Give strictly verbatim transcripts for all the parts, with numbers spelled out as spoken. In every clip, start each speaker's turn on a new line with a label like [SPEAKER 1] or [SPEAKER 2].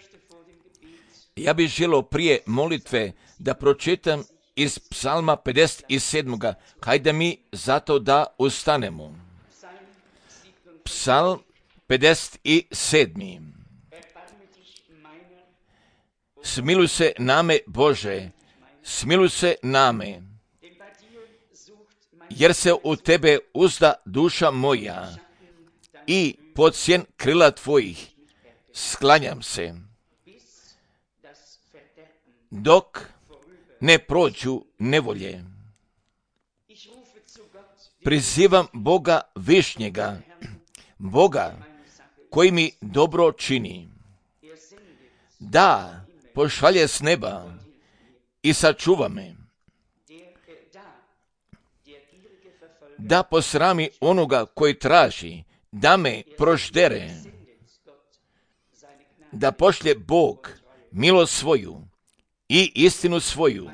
[SPEAKER 1] Ja bih želio prije molitve da pročitam iz psalma pedeset sedam. Hajde mi zato da ustanemo. Psalm pedeset sedam. Smiluj se name, Bože, smiluj se name, jer se u Tebe uzda duša moja i pod sjen krila Tvojih sklanjam se, dok ne prođu nevolje. Prizivam Boga višnjega, Boga koji mi dobro čini, da pošalje s neba i sačuva me, da posrami onoga koji traži da me proždere, da pošlje Bog milost svoju i istinu svoju.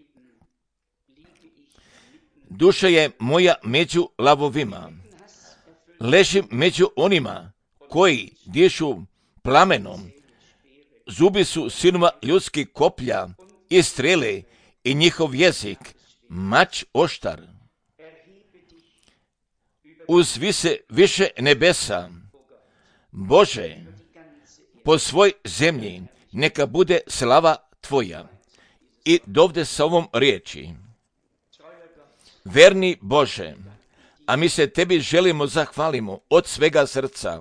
[SPEAKER 1] Duša je moja među lavovima, ležim među onima koji dišu plamenom, zubi su sinova ljudskih koplja i strele i njihov jezik mač oštar. Uzvi se više nebesa, Bože, po svoj zemlji neka bude slava Tvoja. I dovde sa ovom riječi: verni Bože, a mi se Tebi želimo zahvalimo od svega srca,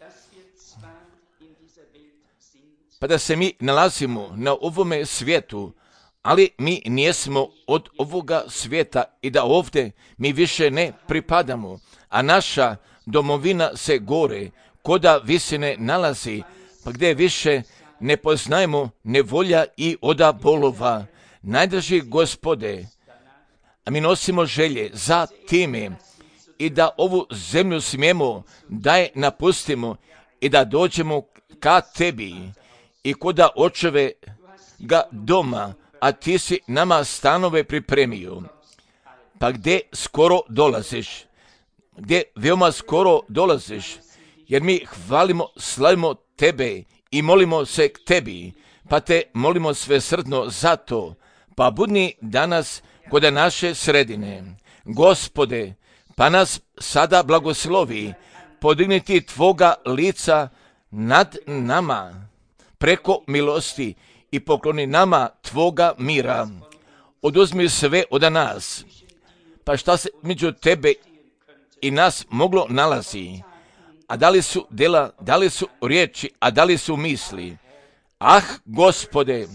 [SPEAKER 1] pa da se mi nalazimo na ovome svijetu, ali mi nijesmo od ovoga svijeta i da ovdje mi više ne pripadamo, a naša domovina se gore, koda visine nalazi, pa gdje više ne poznajemo nevolja i oda bolova. Najdraži Gospode, a mi nosimo želje za time i da ovu zemlju smijemo da je napustimo i da dođemo ka Tebi i koda očeve ga doma, a Ti si nama stanove pripremio. Pa gdje skoro dolaziš, gdje veoma skoro dolaziš, jer mi hvalimo, slavimo Tebe i molimo se k Tebi, pa Te molimo svesrdno za to, pa budni danas kod naše sredine. Gospode, pa nas sada blagoslovi, podigniti Tvoga lica nad nama, preko milosti i pokloni nama Tvoga mira. Oduzmi sve od nas, pa šta se među Tebe i nas moglo nalazi, a da li su dela, da li su riječi, a da li su misli. Ah, Gospode,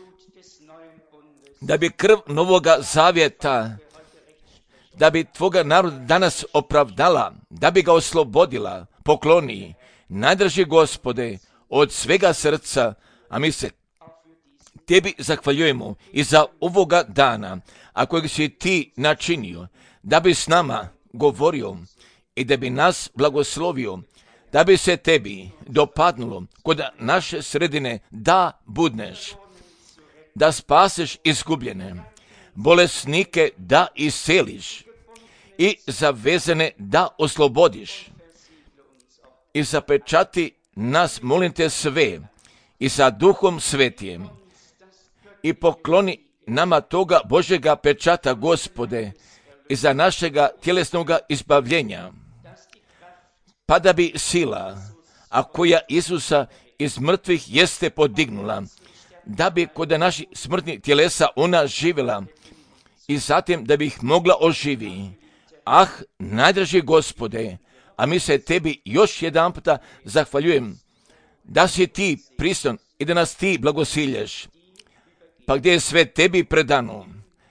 [SPEAKER 1] da bi krv novoga zavjeta, da bi Tvoga naroda danas opravdala, da bi ga oslobodila, pokloni. Najdraži Gospode, od svega srca, a mi se Tebi zahvaljujemo i za ovoga dana, a kojeg si Ti načinio, da bi s nama govorio i da bi nas blagoslovio, da bi se Tebi dopadnulo kod naše sredine da budneš, da spaseš izgubljene, bolesnike da isceliš i zavezane da oslobodiš i zapečati nas, molim Te, sve i sa Duhom Svetijem i pokloni nama toga Božjega pečata, Gospode, i za našega tjelesnoga izbavljenja, pa da bi sila, a koja Isusa iz mrtvih jeste podignula, da bi kod naših smrtnih tjelesa ona živjela i zatim da bi ih mogla oživi. Ah, najdraži Gospode, a mi se Tebi još jedan puta zahvaljujem da si Ti prisutan i da nas Ti blagosilješ. Pa gdje je sve Tebi predano,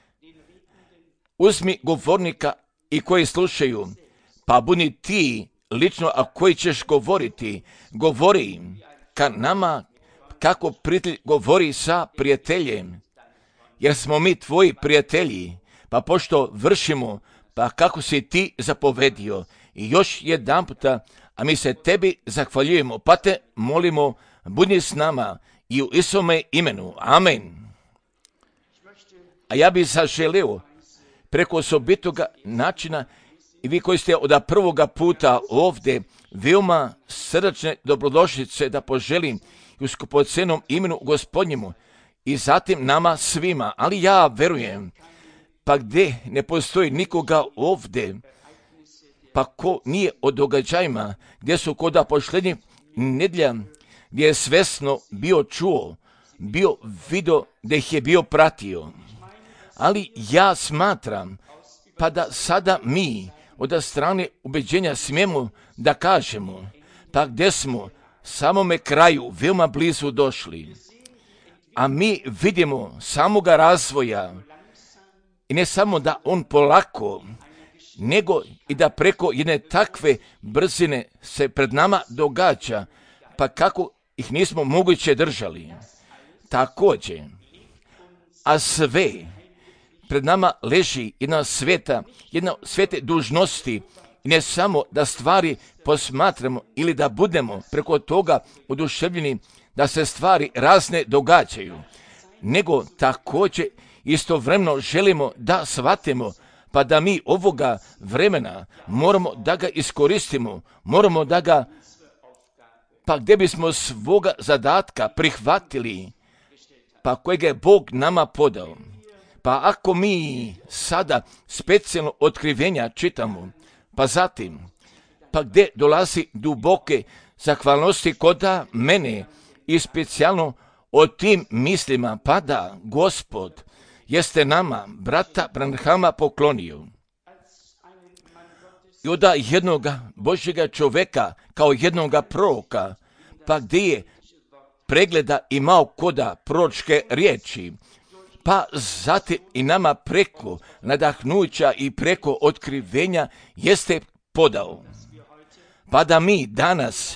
[SPEAKER 1] uzmi govornika i koji slušaju, pa budi Ti lično, a koji ćeš govoriti, govori ka nama kako prijatelj govori sa prijateljem, jer smo mi Tvoji prijatelji, pa pošto vršimo, pa kako si Ti zapovedio. I još jedan puta, a mi se Tebi zahvaljujemo, pa Te molimo, budi s nama i u Isome imenu. Amen. A ja bih zaželio preko osobitoga načina i vi koji ste od prvoga puta ovdje veoma srdačne dobrodošlice da poželim i u skupocenom imenu Gospodnjemu i zatim nama svima. Ali ja verujem, pa gdje ne postoji nikoga ovdje, pa ko nije o događajima gdje su kod posljednjih nedjelja, gdje je svesno bio čuo, bio vidio, gdje ih je bio pratio. Ali ja smatram, pa da sada mi od strane ubeđenja smijemo da kažemo, pa gdje smo samome kraju veoma blizu došli, a mi vidimo samoga razvoja i ne samo da on polako, nego i da preko jedne takve brzine se pred nama događa, pa kako ih nismo moguće držali. Također, a sve pred nama leži jedna sveta, jedna svete dužnosti i ne samo da stvari posmatramo ili da budemo preko toga oduševljeni da se stvari razne događaju, nego također istovremeno želimo da shvatimo pa da mi ovoga vremena moramo da ga iskoristimo, moramo da ga, pa gdje bismo svoga zadatka prihvatili, pa kojega je Bog nama podao. Pa ako mi sada specijalno otkrivenja čitamo, pa zatim, pa gdje dolazi duboke zahvalnosti koda mene i specijalno o tim mislima, pa da Gospod jeste nama, brata Branhama, poklonio. I od jednoga Božjega čovjeka kao jednoga proroka, pa gdje je pregleda imao koda proročke riječi, pa zatim i nama preko nadahnuća i preko otkrivenja jeste podao. Pa da mi danas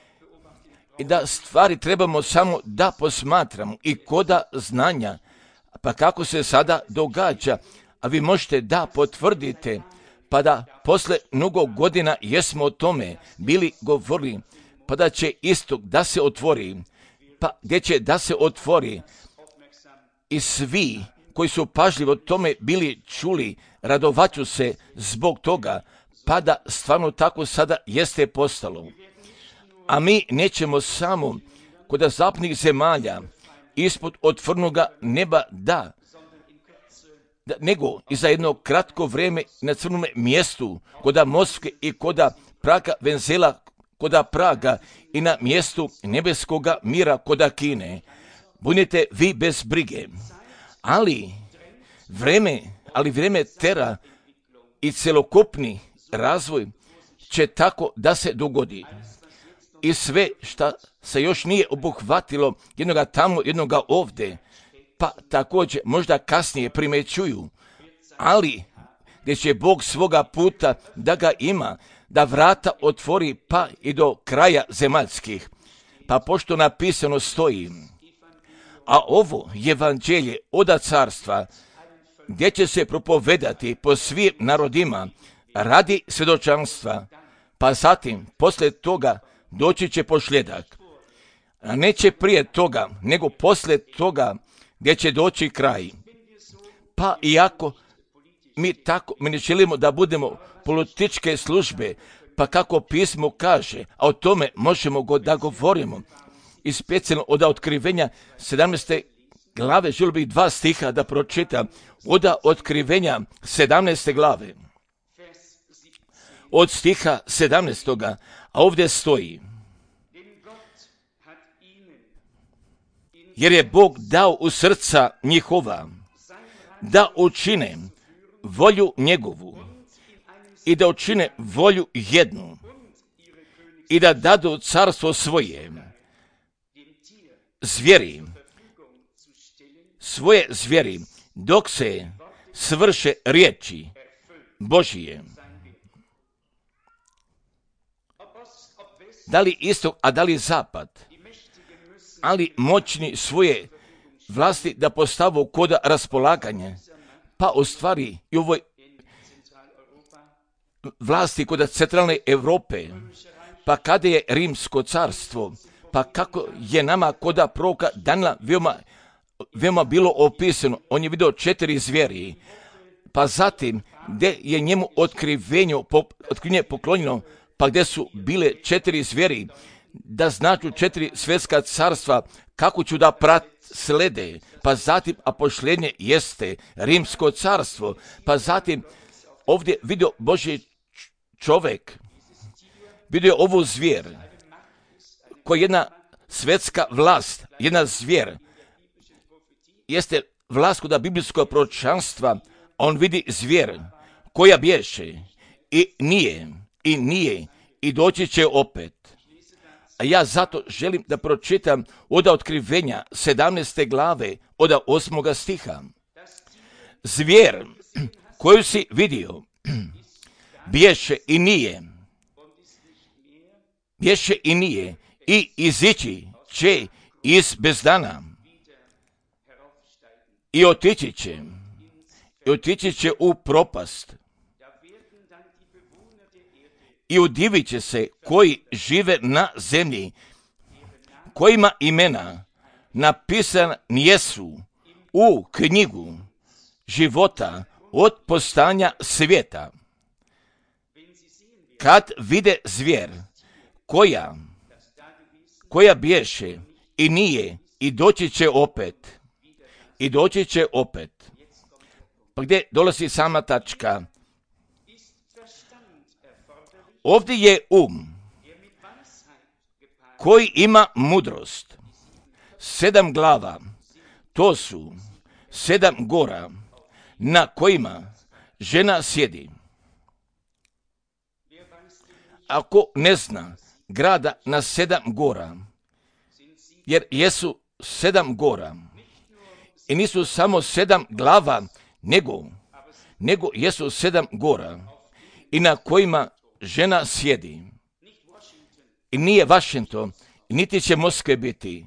[SPEAKER 1] i da stvari trebamo samo da posmatramo i koda znanja, pa kako se sada događa, a vi možete da potvrdite, pa da posle mnogo godina jesmo o tome bili govorili, pa da će istok da se otvori, pa gdje će da se otvori i svi koji su pažljivo tome bili čuli, radovaću se zbog toga, pa da stvarno tako sada jeste postalo. A mi nećemo samo kod zapadnih zemalja ispod otvornoga neba da, da, nego i za jedno kratko vrijeme na crnom mjestu, koda Moskve i koda Praga Venzela, koda Praga i na mjestu nebeskoga mira koda Kine. Budite vi bez brige. Ali vreme, ali vrijeme tera i celokupni razvoj će tako da se dogodi. I sve što se još nije obuhvatilo jednoga tamo, jednoga ovdje, pa također možda kasnije primećuju, ali gdje će Bog svoga puta da ga ima, da vrata otvori pa i do kraja zemaljskih. Pa pošto napisano stoji, a ovo evanđelje oda carstva, gdje će se propovedati po svim narodima radi svjedočanstva, pa zatim poslije toga doći će posljedak. A neće prije toga, nego poslije toga gdje će doći kraj. Pa iako mi tako, mi ne želimo da budemo političke službe, pa kako pismo kaže, a o tome možemo go da govorimo. I specijalno od otkrivenja sedamnaeste glave, želio bih dva stiha da pročitam. Od otkrivenja sedamnaeste glave. Od stiha sedamnaestoga, a ovdje stoji. Jer je Bog dao u srca njihova da učine volju njegovu i da učine volju jednu i da dadu carstvo svoje zvijeri, svoje zvijeri, dok se svrše riječi Božije. Da li istok, a da li zapad, ali moćni svoje vlasti da postavu kod raspolaganja, pa u stvari i ovoj vlasti kod centralne Europe, pa kada je Rimsko carstvo, pa kako je nama kod proroka Danila veoma, veoma bilo opisano, on je vidio četiri zvijeri, pa zatim gdje je njemu otkrivenje, otkrivenje poklonjeno, pa gdje su bile četiri zvijeri, da značu četiri svjetska carstva, kako ću da prat slede, pa zatim apošljenje jeste rimsko carstvo, pa zatim ovdje vidio Božji čovjek, vidio ovu zvijer, koja je jedna svjetska vlast, jedna zvijer, jeste vlast kod biblijskog proročanstva, on vidi zvijer koja bješe i nije, i nije, i doći će opet. A ja zato želim da pročitam od Otkrivenja sedamnaeste glave od osmoga stiha. Zvijer koju si vidio bješe i nije, bješe i nije, i izići će iz bezdana i otići će, i otići će u propast. I udivit će se koji žive na zemlji, kojima imena napisan nijesu u knjigu života od postanja svijeta. Kad vide zvijer koja, koja bješe i nije, i doći će opet, i doći će opet. Pa gdje dolazi sama tačka? Ovdje je um koji ima mudrost. Sedam glava, to su sedam gora na kojima žena sjedi. Ako ne zna grada na sedam gora, jer jesu sedam gora i nisu samo sedam glava, nego, nego jesu sedam gora i na kojima žena sjedi. I nije Washington, niti će Moskve biti.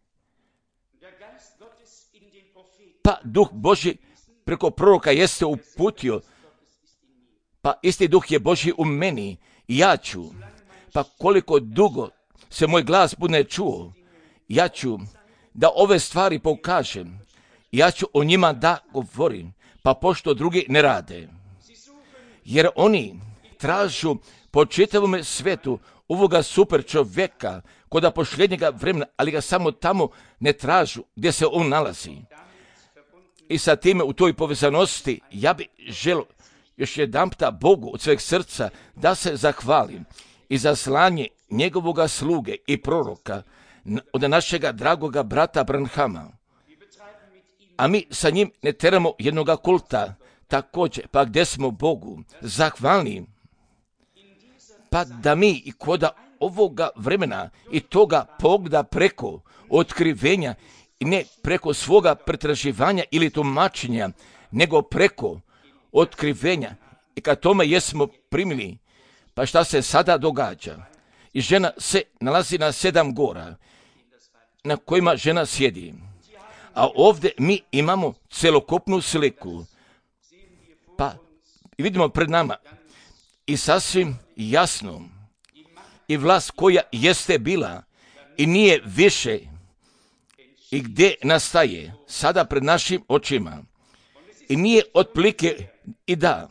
[SPEAKER 1] Pa Duh Božji preko proroka jeste uputio, pa isti Duh je Božji u meni, i ja ću, pa koliko dugo se moj glas bude čuo, ja ću da ove stvari pokažem, ja ću o njima da govorim, pa pošto drugi ne rade. Jer oni tražu po čitavom svetu ovoga super čovjeka kod posljednjega vremena, ali ga samo tamo ne tražu gdje se on nalazi. I sa time u toj povezanosti ja bih želio još jedanputa Bogu od sveg srca da se zahvalim i za slanje njegovoga sluge i proroka od našega dragoga brata Branhama. A mi sa njim ne teramo jednoga kulta, također, pa gdje smo Bogu zahvalni, pa da mi i koda ovoga vremena i toga pogleda preko otkrivenja, i ne preko svoga pretraživanja ili tumačenja, nego preko otkrivenja, i kad tome jesmo primili, pa šta se sada događa? I žena se nalazi na sedam gora na kojima žena sjedi. A ovdje mi imamo celokupnu sliku. Pa vidimo pred nama i sasvim jasno i vlast koja jeste bila i nije više i gdje nastaje sada pred našim očima. I nije otplike i da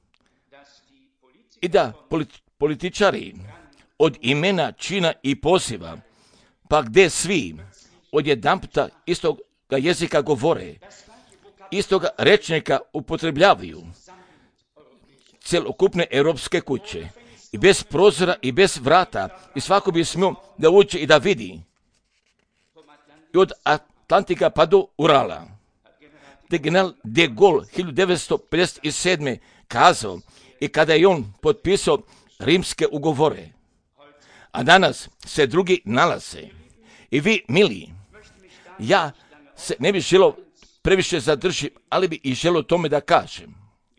[SPEAKER 1] i da političari od imena, čina i poziva, pa gdje svi od jedanputa istoga jezika govore, istoga rečnika upotrebljavaju, celokupne europske kuće, i bez prozora i bez vrata, i svako bi smio da uđe i da vidi, i od Atlantika pa do Urala. Da general de Gaulle hiljadu devetsto pedeset sedme kazao, i kada je on potpisao rimske ugovore, a danas se drugi nalaze. I vi, mili, ja se ne bih želio previše zadržiti, ali bi i želio tome da kažem.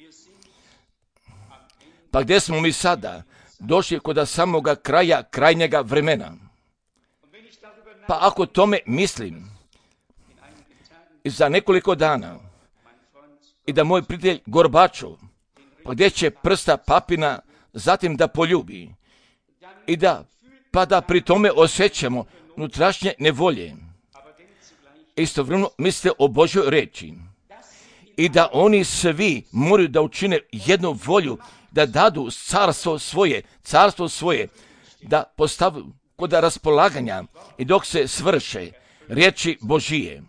[SPEAKER 1] Pa gdje smo mi sada? Došli kod samoga kraja krajnjega vremena. Pa ako tome mislim, i za nekoliko dana, i da moj prijatelj Gorbačov, pa gdje će prsta papina zatim da poljubi, i da, pa da pri tome osjećamo unutrašnje nevolje. Istovremeno mislite o Božoj reči. I da oni svi moraju da učine jednu volju, da dadu carstvo svoje, carstvo svoje, da postavu kod raspolaganja i dok se svrše riječi Božije.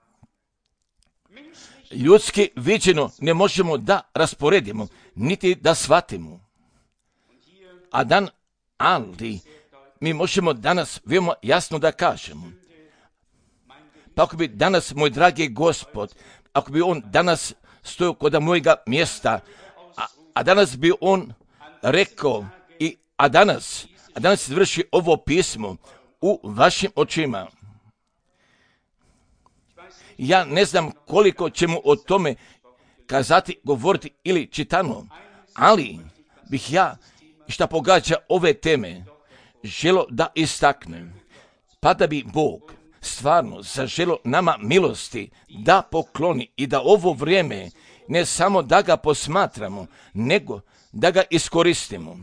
[SPEAKER 1] Ljudski viđeno ne možemo da rasporedimo, niti da shvatimo. A dan, ali mi možemo danas veoma jasno da kažemo. Pa ako bi danas, moj dragi Gospod, ako bi on danas stojao kod mojega mjesta, a, a danas bi on rekao, i, a danas, a danas izvrši ovo pismo u vašim očima. Ja ne znam koliko ćemo o tome kazati, govoriti ili čitano, ali bih ja, šta pogađa ove teme, želo da istaknem, pa da bi Bog stvarno zaželo nama milosti da pokloni i da ovo vrijeme ne samo da ga posmatramo, nego da ga iskoristimo.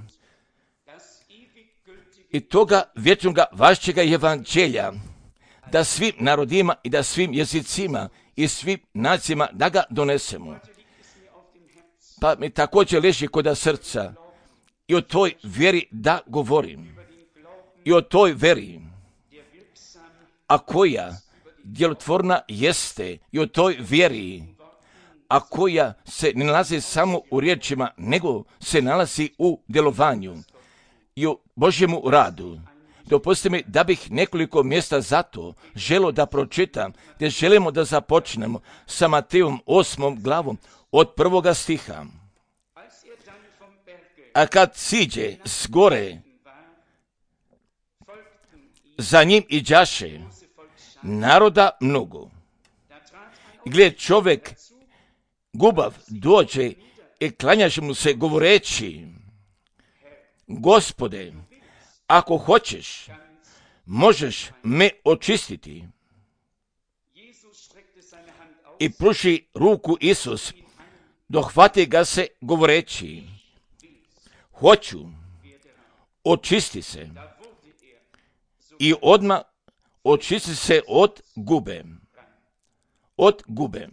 [SPEAKER 1] I toga vječnoga vašćega evanđelja, da svim narodima i da svim jezicima i svim nacijama da ga donesemo. Pa mi također leži kod srca i o toj vjeri da govorim. I o toj vjeri, a koja djelotvorna jeste, i o toj vjeri, a koja se ne nalazi samo u riječima, nego se nalazi u djelovanju i u Božjemu radu. Dopustite mi da bih nekoliko mjesta zato želo da pročitam, gdje želimo da započnemo sa Matejom osmom glavom od prvoga stiha. A kad siđe s gore, za njim iđaše naroda mnogo. I gled, čovjek gubav dođe i klanjaše mu se govoreći: Gospode, ako hoćeš, možeš me očistiti. I pruži ruku Isus, dohvati ga se govoreći: hoću, očisti se. I odmah očisti se od gube. Od gube.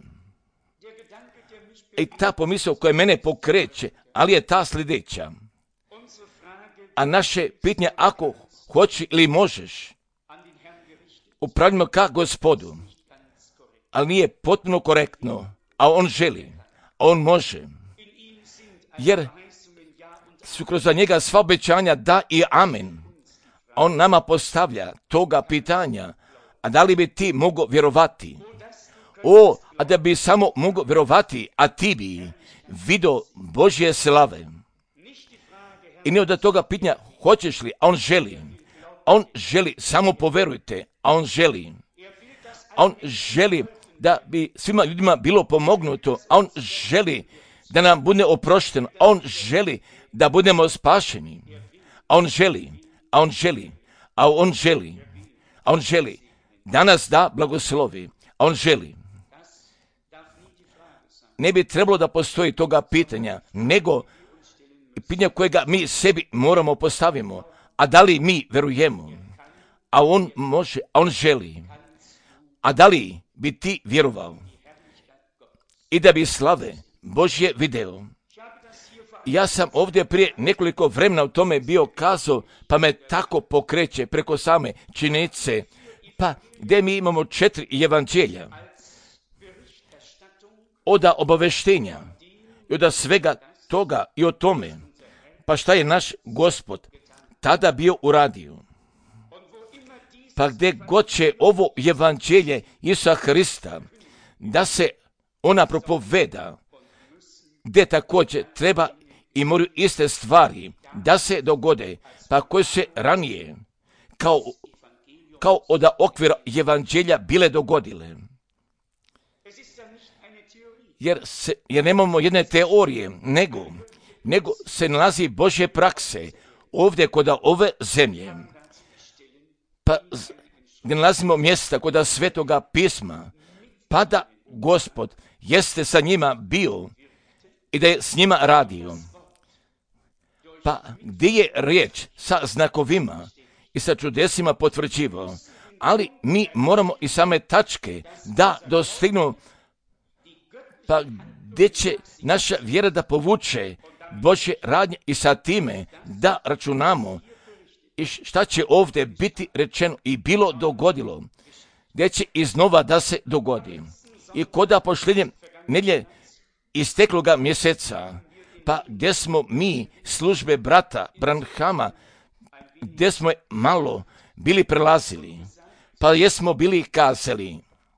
[SPEAKER 1] I ta pomisao koja mene pokreće, ali je ta sljedeća. A naše pitanje, ako hoći ili možeš, upravljamo ka Gospodu, ali nije potpuno korektno, a on želi, a on može. Jer su kroz njega sva obećanja da i amen. On nama postavlja toga pitanja, a da li bi ti mogao vjerovati? O, a da bi samo mogao vjerovati, a ti bi vidio Božje slave. I ne od toga pitanja, hoćeš li, a on želi. A on želi, samo poverujte, a on želi. A on želi da bi svima ljudima bilo pomognuto, a on želi da nam bude oprošteno, a on želi da budemo spašeni. A on želi, a on želi, a on želi, a on želi da nas da blagoslovi, a on želi. Ne bi trebalo da postoji toga pitanja, nego pitanja kojega mi sebi moramo postavimo, a da li mi verujemo, a on može, a on želi, a da li bi ti vjerovao i da bi slave Božje video. Ja sam ovdje prije nekoliko vremena o tome bio kazao, pa me tako pokreće preko same činjenice, pa gdje mi imamo četiri evanđelja, od obaveštenja i od svega toga i o tome, pa šta je naš Gospod tada bio uradio. Pa gdje god će ovo evanđelje Isusa Hrista da se ona propoveda, gdje također treba i moraju iste stvari da se dogode, pa koje se ranije kao, kao od okvira evanđelja bile dogodile. Jer, se, jer nemamo jedne teorije, nego, nego se nalazi Božje prakse ovdje kod ove zemlje. Pa gdje nalazimo mjesta kod Svetoga pisma, pa da Gospod jeste sa njima bio i da je s njima radio. Pa gdje je riječ sa znakovima i sa čudesima potvrđivao, ali mi moramo i same tačke da dostignu, pa gdje će naša vjera da povuče Božje radnje i sa time da računamo i šta će ovdje biti rečeno i bilo dogodilo, gdje će iznova da se dogodi. I koda pošljenje nedjelje istekloga mjeseca, pa gdje smo mi službe brata Branhama, gdje smo malo bili prelazili, pa jesmo bili kazali,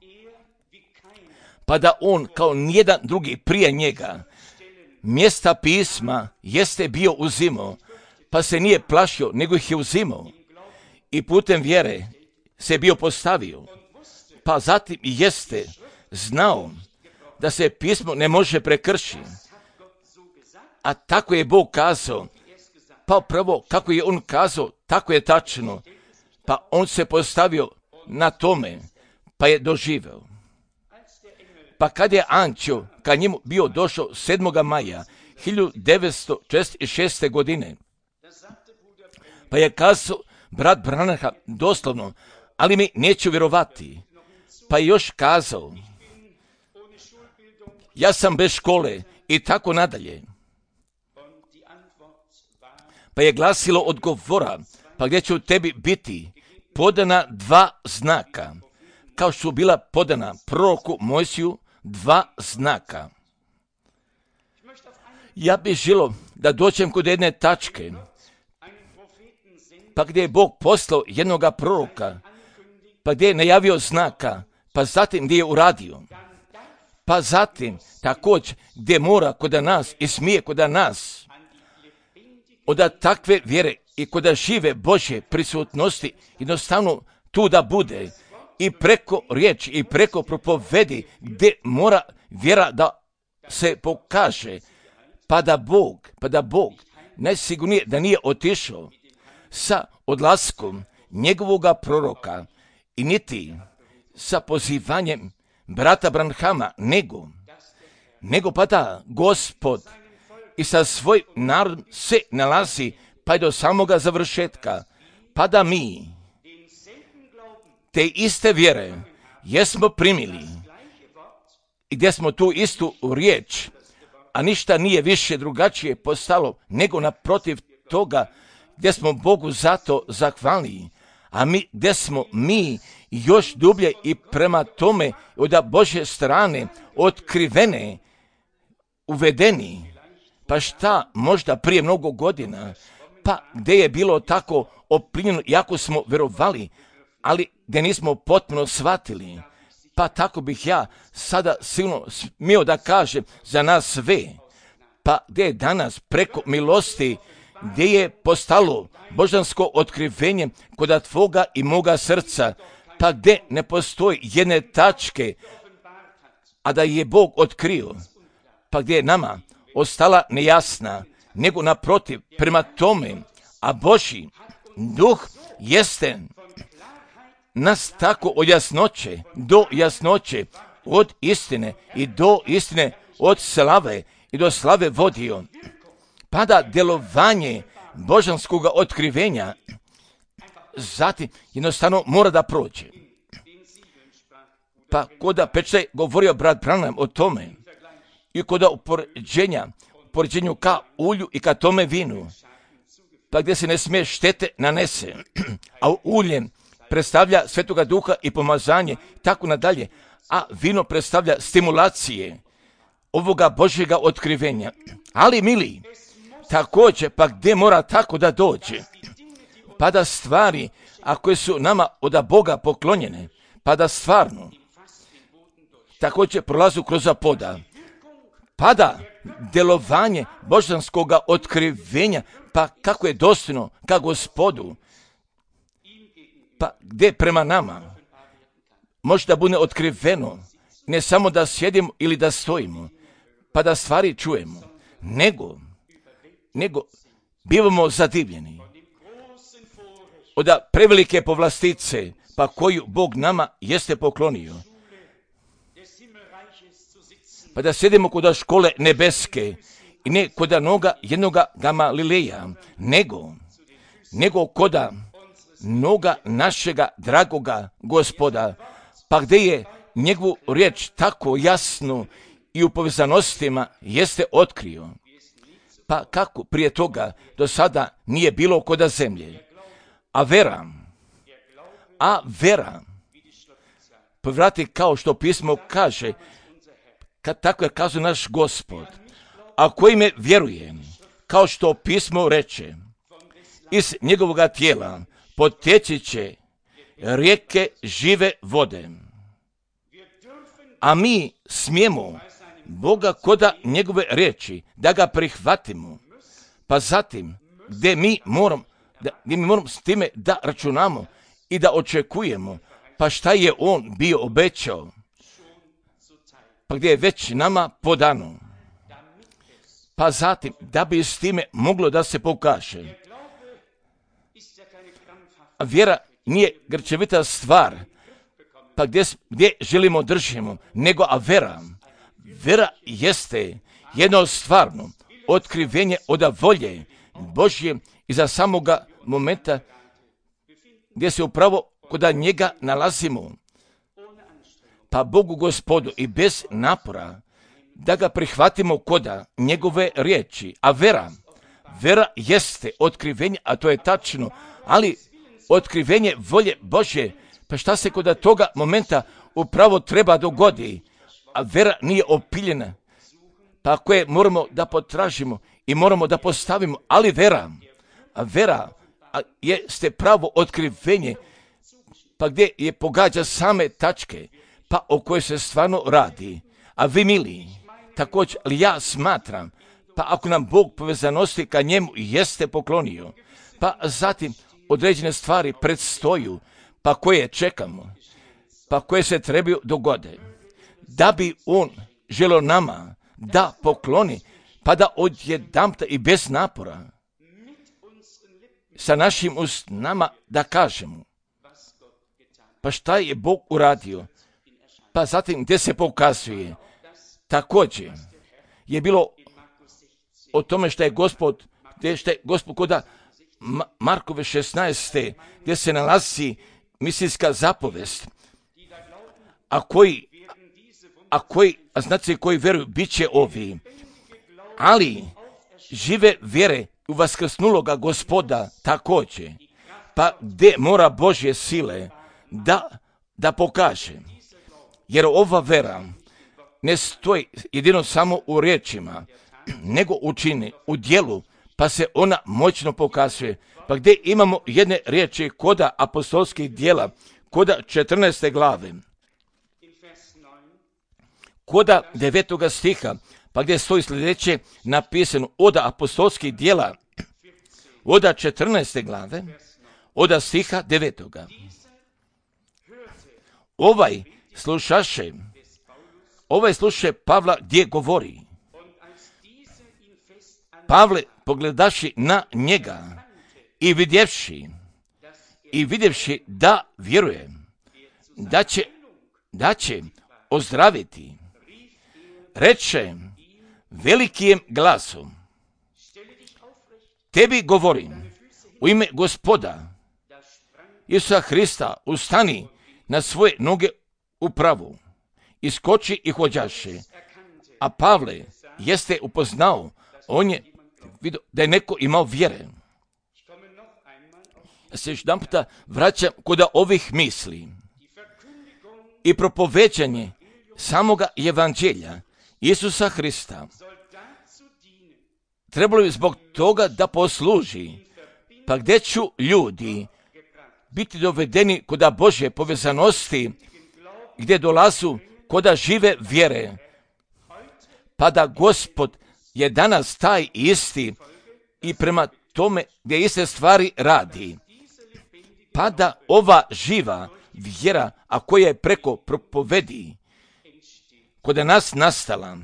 [SPEAKER 1] pa da on kao nijedan drugi prije njega mjesta pisma jeste bio uzimao, pa se nije plašio, nego ih je uzimao i putem vjere se bio postavio, pa zatim i jeste znao da se pismo ne može prekršiti. A tako je Bog kazao, pa prvo kako je on kazao, tako je tačno, pa on se postavio na tome, pa je doživeo. Pa kad je anđeo ka njemu bio došao sedmoga maja hiljadu devetsto četrdeset šeste. godine, pa je kazao brat Branham doslovno, ali mi neću vjerovati, pa je još kazao, ja sam bez škole i tako nadalje. Pa je glasilo odgovora, pa gdje će u tebi biti podana dva znaka, kao što su bila podana proroku Mojsiju dva znaka. Ja bih želio da dođem kod jedne tačke, pa gdje je Bog poslao jednoga proroka, pa gdje je najavio znaka, pa zatim gdje je uradio, pa zatim također gdje mora kod nas i smije kod nas, od takve vjere i kod žive Božje prisutnosti jednostavno tu da bude i preko riječi i preko propovedi gdje mora vjera da se pokaže, pa da Bog, pa da Bog najsigurnije da nije otišao sa odlaskom njegovoga proroka i niti sa pozivanjem brata Branhama, nego, nego pa da Gospod i sa svoj narod se nalazi pa i do samoga završetka, pa da mi te iste vjere jesmo primili i gdje smo tu istu riječ, a ništa nije više drugačije postalo nego naprotiv toga gdje smo Bogu zato zahvalni, a mi gdje smo mi još dublje i prema tome od Božje strane otkrivene, uvedeni, pa šta možda prije mnogo godina, pa gdje je bilo tako oplinjeno, jako smo vjerovali, ali gdje nismo potpuno shvatili, pa tako bih ja sada silno smio da kažem za nas sve, pa gdje je danas preko milosti, gdje je postalo božansko otkrivenje kod tvoga i moga srca, pa gdje ne postoji jedne tačke, a da je Bog otkrio, pa gdje je nama ostala nejasna, nego naprotiv prema tome, a Božji duh jeste nas tako od jasnoće do jasnoće, od istine i do istine, od slave i do slave vodio, pa da djelovanje božanskog otkrivenja zatim jednostavno mora da prođe. Pa koda peče govorio brat Branham o tome i koda upoređenja, upoređenju ka ulju i ka tome vinu, pa gdje se ne smije štete nanese, a uljem predstavlja Svetoga Duha i pomazanje, tako nadalje, a vino predstavlja stimulacije ovoga Božjega otkrivenja. Ali mili, također, pa gdje mora tako da dođe, pa da stvari, a koje su nama od Boga poklonjene, pa da stvarno također prolazu kroz poda, pa da djelovanje božanskog otkrivenja, pa kako je dostojno ka Gospodu, pa gdje prema nama može da bude otkriveno, ne samo da sjedimo ili da stojimo, pa da stvari čujemo, nego, nego bivamo zadivljeni od prevelike povlastice, pa koju Bog nama jeste poklonio, pa da sjedimo kod škole nebeske i ne kod noga jednoga Gamalileja, nego, nego kod noga našega dragoga Gospoda, pa gdje je njegovu riječ tako jasno i u povezanostima jeste otkrio, pa kako prije toga do sada nije bilo koda zemlje. A vera, a vera, povrati kao što pismo kaže, kad tako je kazao naš Gospod, a koji me vjeruje, kao što pismo reče, iz njegovoga tijela poteći će rijeke žive vode. A mi smijemo Boga koda njegove riječi da ga prihvatimo, pa zatim gdje mi moramo, da, gdje mi moramo s time da računamo i da očekujemo, pa šta je on bio obećao, pa gdje je već nama podano, pa zatim da bi s time moglo da se pokaže. A vjera nije grčevita stvar, pa gdje, gdje želimo držimo, nego a vera, vera jeste jedno stvarno otkrivenje od volje Božje i za samoga momenta gdje se upravo kod njega nalazimo. Pa Bogu Gospodu i bez napora da ga prihvatimo koda njegove riječi. A vera, vera jeste otkrivenje, a to je tačno, ali otkrivenje volje Božje, pa šta se kod toga momenta upravo treba dogodi, a vera nije opiljena, pa koje moramo da potražimo i moramo da postavimo, ali vera, a vera jeste pravo otkrivenje, pa gdje je pogađa same tačke, pa o kojoj se stvarno radi. A vi mili, također, ali ja smatram, pa ako nam Bog povezanosti ka njemu jeste poklonio, pa zatim određene stvari predstoju, pa koje čekamo, pa koje se trebaju dogode, da bi on želio nama da pokloni, pa da odjedanput i bez napora sa našim usnama da kažemo, pa šta je Bog uradio, pa zatim gdje se pokazuje. Također je bilo o tome što je Gospod, gdje što je Gospod koda Markove šesnaeste gdje se nalazi misijska zapovest, a koji, a koji, a znači koji vjeruju, bit će ovi, ali žive vjere u vaskrsnuloga Gospoda također, pa gdje mora Božje sile da, da pokaže, jer ova vera ne stoji jedino samo u riječima, nego učini u djelu, pa se ona moćno pokazuje. Pa gdje imamo jedne riječi koda apostolskih djela, koda četrnaeste glave, koda devetoga stiha, pa gdje stoji sljedeće napisano od apostolskih djela, od četrnaeste glave, od stiha devetoga. Ovaj slušaše, ovaj slušaše Pavla gdje govori. Pavle pogledaši na njega i vidjevši, i vidjevši da vjeruje, da će, da će ozdraviti, reče velikim glasom, tebi govorim u ime Gospoda Isusa Hrista, ustani na svoje noge upravo, iskoči i hođaše. A Pavle jeste upoznao, on je vidio da je neko imao vjere. Ja se još jedan puta vraćam kod ovih misli. I propoveđanje samoga evanđelja Isusa Hrista trebalo bi zbog toga da posluži, pa gdje ću ljudi biti dovedeni kod Božje povezanosti, gdje dolazu kod žive vjere, pa da Gospod je danas taj isti i prema tome gdje iste stvari radi, pa da ova živa vjera, a koja je preko propovedi kod nas nastala,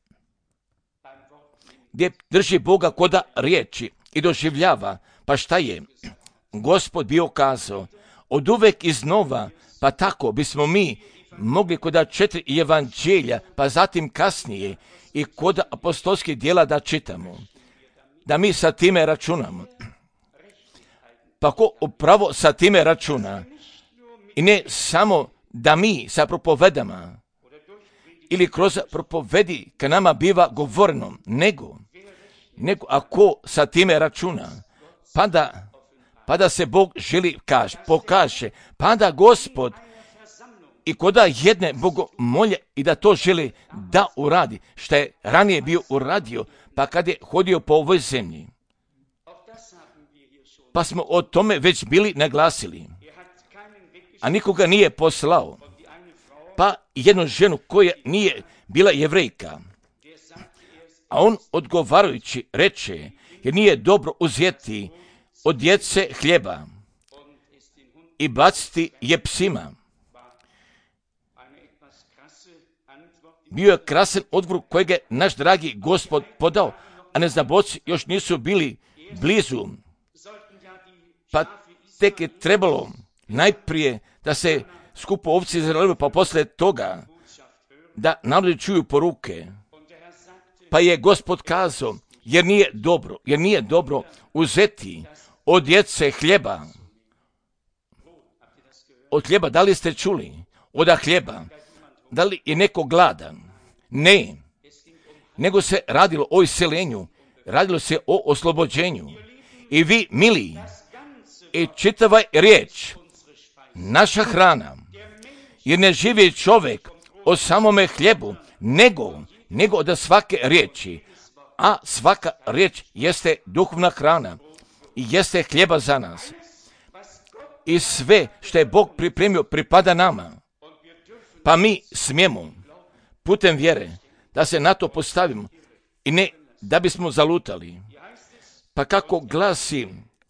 [SPEAKER 1] gdje drži Boga koda riječi i doživljava, pa šta je Gospod bio kazao, od uvek iznova, pa tako bismo mi mogli kod četiri evanđelja, pa zatim kasnije i kod apostolskih djela da čitamo, da mi sa time računamo. Pa ko upravo sa time računa, i ne samo da mi sa propovedama ili kroz propovedi ka nama biva govoreno, nego, nego ako sa time računa, pa da, pa da se Bog želi kaže, pokaže, pa da Gospod i koda jedne bogomolje i da to želi da uradi, što je ranije bio uradio, pa kad je hodio po ovoj zemlji. Pa smo o tome već bili naglasili, a nikoga nije poslao. Pa jednu ženu koja nije bila Jevrejka, a on odgovarajući reče, jer nije dobro uzeti od djece hljeba i baciti je psima. Bio je krasan odgovor kojeg je naš dragi Gospod podao, a neznaboci još nisu bili blizu. Pa tek je trebalo najprije da se skupo ovci izraelove, pa posle toga da narodi čuju poruke. Pa je Gospod kazao, jer nije dobro, jer nije dobro uzeti od djece hljeba. Od hljeba, da li ste čuli? Od hljeba. Da li je neko gladan? Ne. Nego se radilo o iseljenju, radilo se o oslobođenju. I vi, mili, i čitava riječ, naša hrana, jer ne živi čovjek o samome hljebu, nego, nego od svake riječi, a svaka riječ jeste duhovna hrana i jeste hljeba za nas. I sve što je Bog pripremio pripada nama, pa mi smijemo putem vjere da se na to postavimo i ne da bismo zalutali. Pa kako glasi,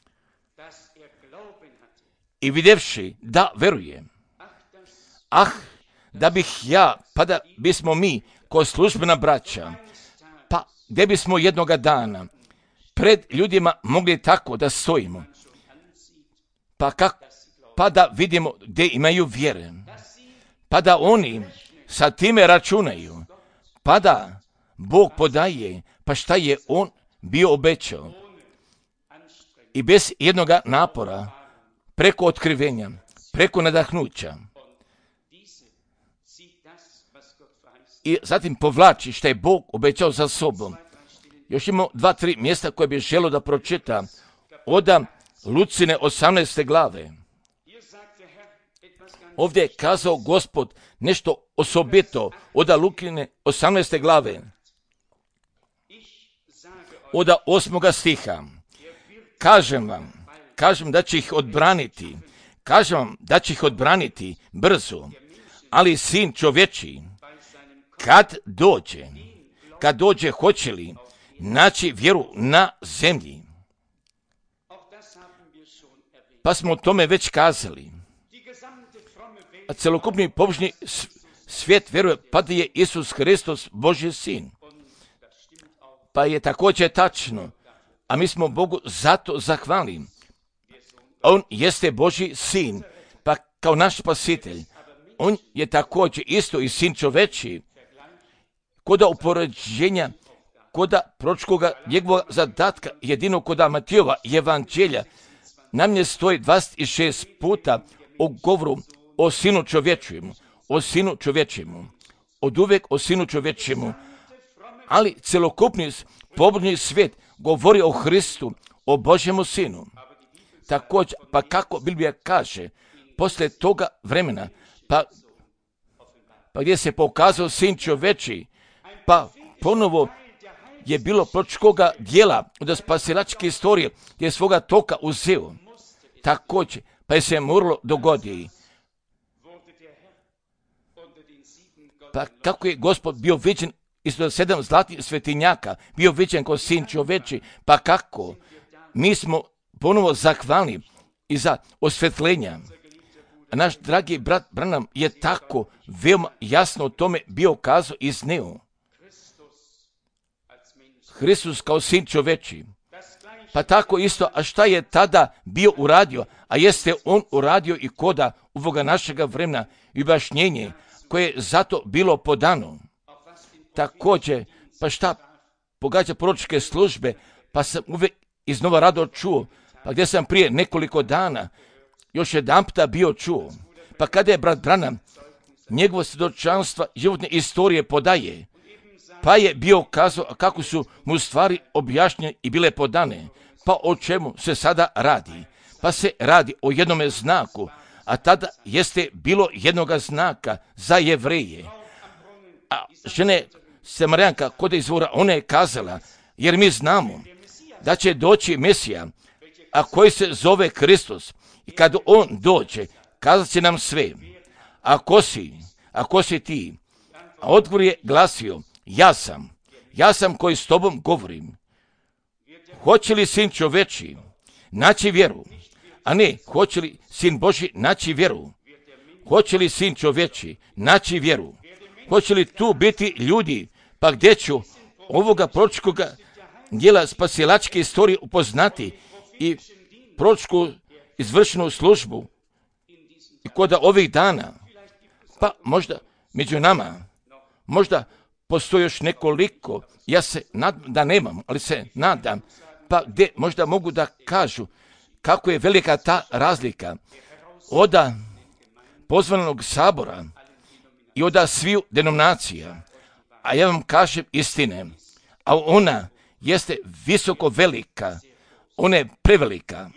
[SPEAKER 1] i vidjevši da veruje, ah, da bih ja, pa da bismo mi, ko službena braća, pa gdje bismo jednoga dana pred ljudima mogli tako da stojimo, pa, kak, pa da vidimo gdje imaju vjere, pa da oni sa time računaju, pa da Bog podaje, pa šta je On bio obećao. I bez jednoga napora, preko otkrivenja, preko nadahnuća. I zatim povlači što je Bog obećao za sobom. Još imamo dva, tri mjesta koje bi želio da pročita. Oda Lucine osamnaeste glave. Ovdje je kazao Gospod nešto osobito. Oda Lukine osamnaeste glave. Oda osmoga stiha. Kažem vam, kažem da će ih odbraniti, kažem vam da će ih odbraniti brzo, ali sin čovječiji, kad dođe, kad dođe, hoće li naći vjeru na zemlji? Pa smo o tome već kazali. A celokupni pobožni svijet vjeruje pa da je Isus Hristos Božji sin. Pa je također tačno, a mi smo Bogu zato zahvalni. On jeste Božji sin, pa kao naš spasitelj. On je također isto i sin čovečiji. Koda upoređenja, koda pročkoga njegovog zadatka, jedino koda Matijova evanđelja, nam je stoji dvadeset šest puta o govoru o sinu čovječijemu, o sinu čovječijemu, od uvijek o sinu čovječijemu, ali celokupni pobožni svijet govori o Hristu, o Božjemu sinu. Također, pa kako Biblija kaže, poslije toga vremena, pa, pa gdje se pokazao sin čovječiji, pa ponovo je bilo pročkoga dijela od spasilačke istorije gdje je svoga toka uzeo. Također, pa je se moralo dogoditi. Pa kako je Gospod bio viđen isto sedam zlatih svetinjaka, bio viđen kao sin čovječiji, pa kako mi smo ponovo zahvalni i za osvjetljenja. A naš dragi brat Branham je tako veoma jasno o tome bio kazao i izneo. Hristos kao sin čovječiji. Pa tako isto, a šta je tada bio uradio? A jeste on uradio i koda ovoga našega vremena i objašnjenje koje je zato bilo podano. Također, pa šta pogađa proročke službe, pa sam uvijek iznova rado čuo, pa gdje sam prije nekoliko dana još jedanputa bio čuo, pa kada je brat Branham njegovo svjedočanstva životne istorije podaje, pa je bio kazao kako su mu stvari objašnjene i bile podane, pa o čemu se sada radi. pa se radi o jednome znaku, a tada jeste bilo jednoga znaka za Jevreje. A žene Samarijanka kod izvora, ona je kazala, jer mi znamo da će doći Mesija, a koji se zove Kristus, i kad on dođe, kazat će nam sve. A ko si? A ko si ti? A odgovor je glasio, ja sam, ja sam koji s tobom govorim. Hoće li sin čoveči naći vjeru? A ne, hoće li sin Božji naći vjeru? Hoće li sin čoveči naći vjeru? Hoće li tu biti ljudi? Pa gdje ću ovoga proročkoga dijela spasilačke istorije upoznati i proročku izvršenu službu i kod ovih dana? Pa možda među nama, možda postoji još nekoliko, ja se nadam da nemam, ali se nadam, pa gdje možda mogu da kažu kako je velika ta razlika od pozvanog sabora i od sviju denominacija. A ja vam kažem istine, a ona jeste visoko velika, ona je prevelika.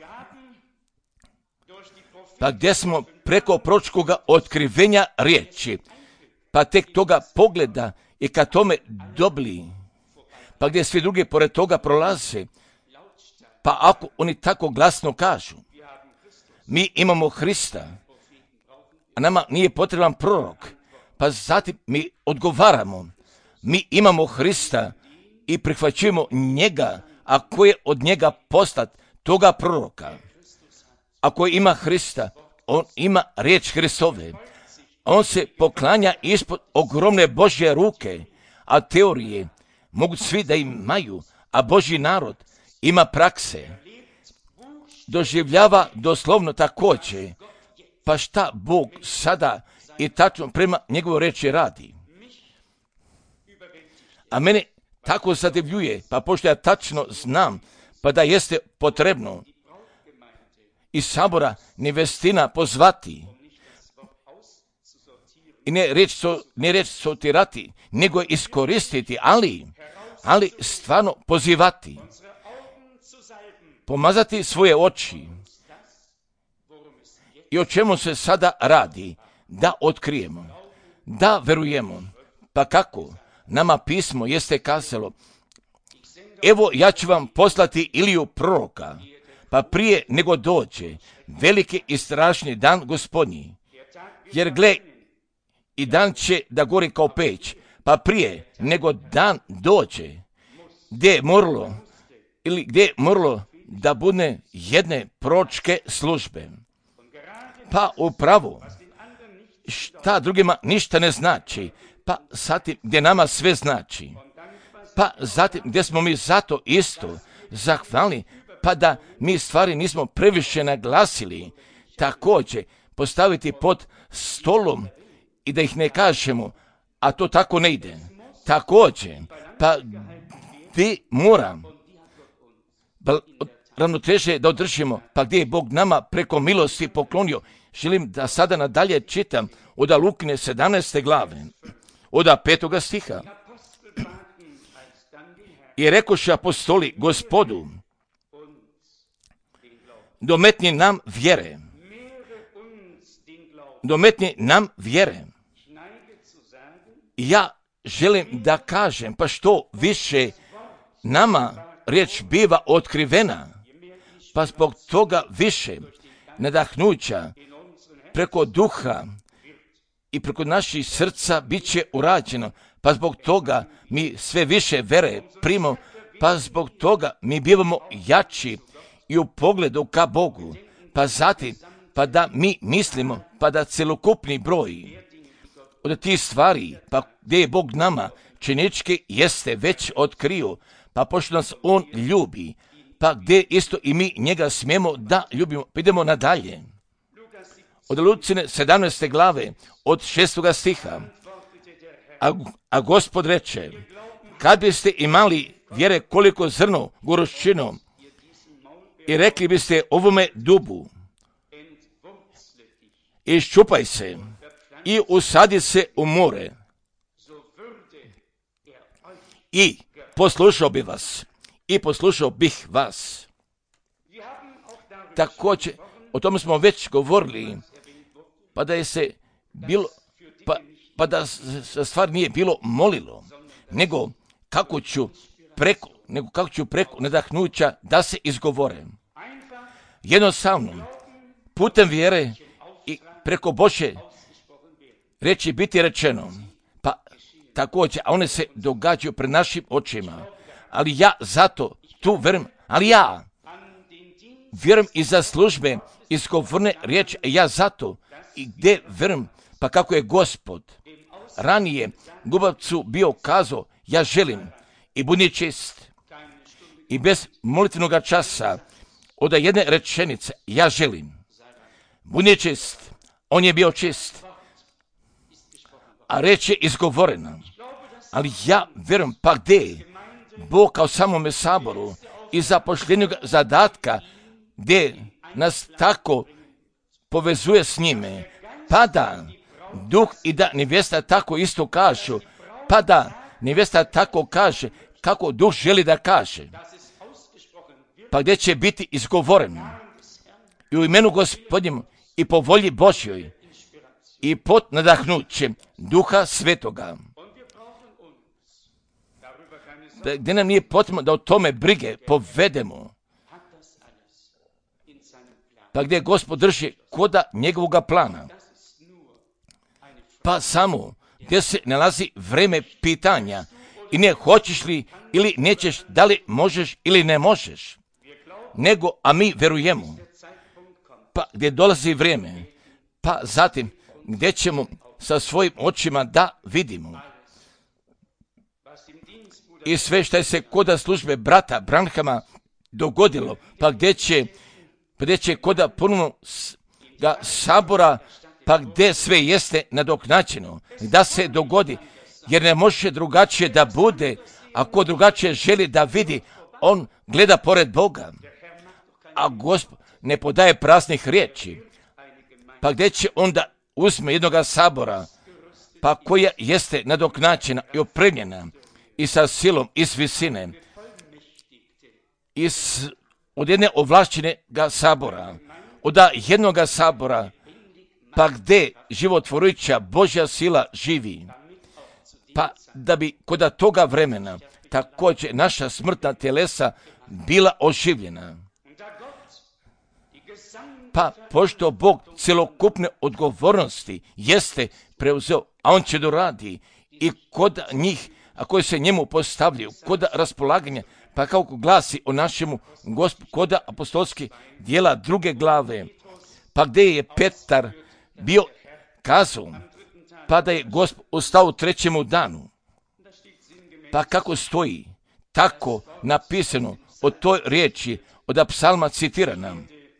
[SPEAKER 1] Pa gdje smo preko proročkoga otkrivenja riječi, pa tek toga pogleda i kad tome dobili, pa gdje svi drugi pored toga prolaze, pa ako oni tako glasno kažu, mi imamo Hrista, a nama nije potreban prorok, pa zatim mi odgovaramo, mi imamo Hrista i prihvaćujemo njega, a ko je od njega poslat toga proroka. Ako ima Hrista, on ima riječ Hristove. On se poklanja ispod ogromne Božje ruke, a teorije mogu svi da imaju, a Božji narod ima prakse. Doživljava doslovno također, pa šta Bog sada i tačno prema njegovoj reči radi. A mene tako zadivljuje, pa pošto ja tačno znam, pa da jeste potrebno iz sabora nevestina pozvati i ne reći so, ne reći sortirati, nego iskoristiti, ali, ali stvarno pozivati, pomazati svoje oči. I o čemu se sada radi? Da otkrijemo, da verujemo. Pa kako? Nama pismo jeste kazalo, evo ja ću vam poslati Iliju proroka, pa prije nego dođe veliki i strašni dan Gospodnji. Jer gle, i dan će da gori kao peć, pa prije nego dan dođe, gdje je moralo, ili gdje je moralo da bude jedne proročke službe. Pa upravo, šta drugima ništa ne znači, pa zatim gdje nama sve znači. Pa zatim gdje smo mi zato isto zahvalni, pa da mi stvari nismo previše naglasili, također postaviti pod stolom i da ih ne kažemo, a to tako ne ide. Također, pa gdje moram ravnoteže da održimo, pa gdje je Bog nama preko milosti poklonio. Želim da sada nadalje čitam od Lukine sedamnaeste glave, od petoga stiha. I rekoše apostoli Gospodu, dometni nam vjere. Dometni nam vjere. Ja želim da kažem, pa što više nama riječ biva otkrivena, pa zbog toga više nadahnuća preko duha i preko naših srca bit će urađeno, pa zbog toga mi sve više vere primo, pa zbog toga mi bivamo jači i u pogledu ka Bogu, pa zatim, pa da mi mislimo, pa da celokupni broj od tih stvari, pa gdje je Bog nama činički jeste već otkrio, pa pošto nas On ljubi, pa gdje isto i mi njega smijemo da ljubimo. Pa idemo nadalje. Od Lucine sedamnaeste glave, od šestoga stiha. A, a Gospod reče, kad biste imali vjere koliko zrno goruščino i rekli biste ovome dubu, iščupaj se i usadi se u more i poslušao bi vas i poslušao bih vas. također, o tome smo već govorili, pa da je se bilo, pa, pa da se stvar nije bilo molilo, nego kako ću preko, nego kako ću preko nadahnuća da se izgovore. Jednostavno, putem vjere i preko Božje riječi biti rečeno, pa također, a one se događaju pred našim očima, ali ja zato tu vjerujem, ali ja vjerujem i za službe izgovorne riječi, ja zato i gdje vjerujem, pa kako je Gospod ranije Gubavcu bio kazao, ja želim i budi čist i bez molitvenog časa od jedne rečenice, ja želim, budi čist, on je bio čist, a reč je izgovorena, ali ja vjerujem, pa gdje Bog kao samome saboru i zapošljenog zadatka gdje nas tako povezuje s njime, pa da duh i da nevjesta tako isto kažu, pa da nevjesta tako kaže kako duh želi da kaže, pa gdje će biti izgovoreno i u imenu Gospodnjem i po volji Božjoj i pod nadahnućem Duha Svetoga. Gdje nam nije potrebno da o tome brige povedemo, pa gdje Gospod drži koda njegovoga plana, pa samo gdje se nalazi vreme pitanja i ne hoćeš li ili nećeš, da li možeš ili ne možeš, nego, a mi verujemo, pa gdje dolazi vrijeme, pa zatim gdje ćemo sa svojim očima da vidimo. I sve što je se koda službe brata Branhama dogodilo, pa gdje će, pa gdje će koda puno ga sabora, pa gdje sve jeste nadoknačeno, da se dogodi, jer ne može drugačije da bude, ako drugačije želi da vidi, on gleda pored Boga, a Gospod ne podaje praznih riječi, pa gdje će onda uzme jednoga sabora, pa koja jeste nadoknačena i opremljena i sa silom iz visine, iz, od jedne ovlašćenega sabora, od jednoga sabora, pa gdje životvorujuća Božja sila živi, pa da bi kod toga vremena također naša smrtna telesa bila oživljena. Pa pošto Bog celokupne odgovornosti jeste preuzeo, a on će doradi i kod njih, a koji se njemu postavljaju, kod raspolaganja, pa kako glasi o našemu Gospodu, kod apostolskih dijela druge glave, pa gdje je Petar bio kazao, pa da je Gospod ustao u trećemu danu, pa kako stoji, tako napisano o toj riječi, od psalma citirana,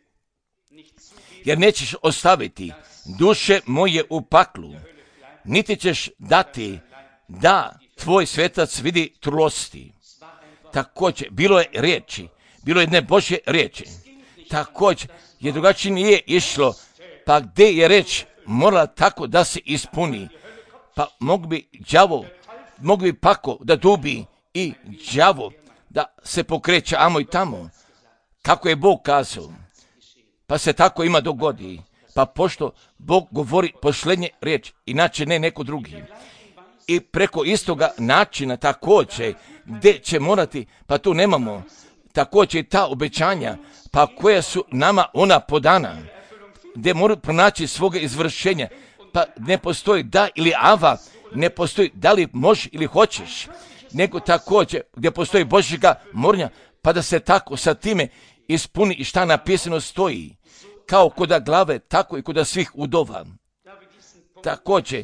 [SPEAKER 1] jer nećeš ostaviti duše moje u paklu, niti ćeš dati da tvoj svetac vidi trulosti. Također, bilo je riječi, bilo je jedne Božje riječi, također je drugačije nije išlo, pa gdje je reč morala tako da se ispuni, pa mogu bi đavo, mogu bi pako da dubi i đavo da se pokreće amo i tamo, kako je Bog kazao, pa se tako ima dogodi, pa pošto Bog govori posljednje riječ, inače ne neko drugi, i preko istoga načina također, gdje će morati, pa tu nemamo također ta obećanja, pa koja su nama ona podana, gdje moraju pronaći svoga izvršenja, pa ne postoji da ili ava, ne postoji da li možeš ili hoćeš, nego također gdje postoji Božjega mornja, pa da se tako sa time ispuni i šta napisano stoji, kao kod glave, tako i kod svih udova. Također,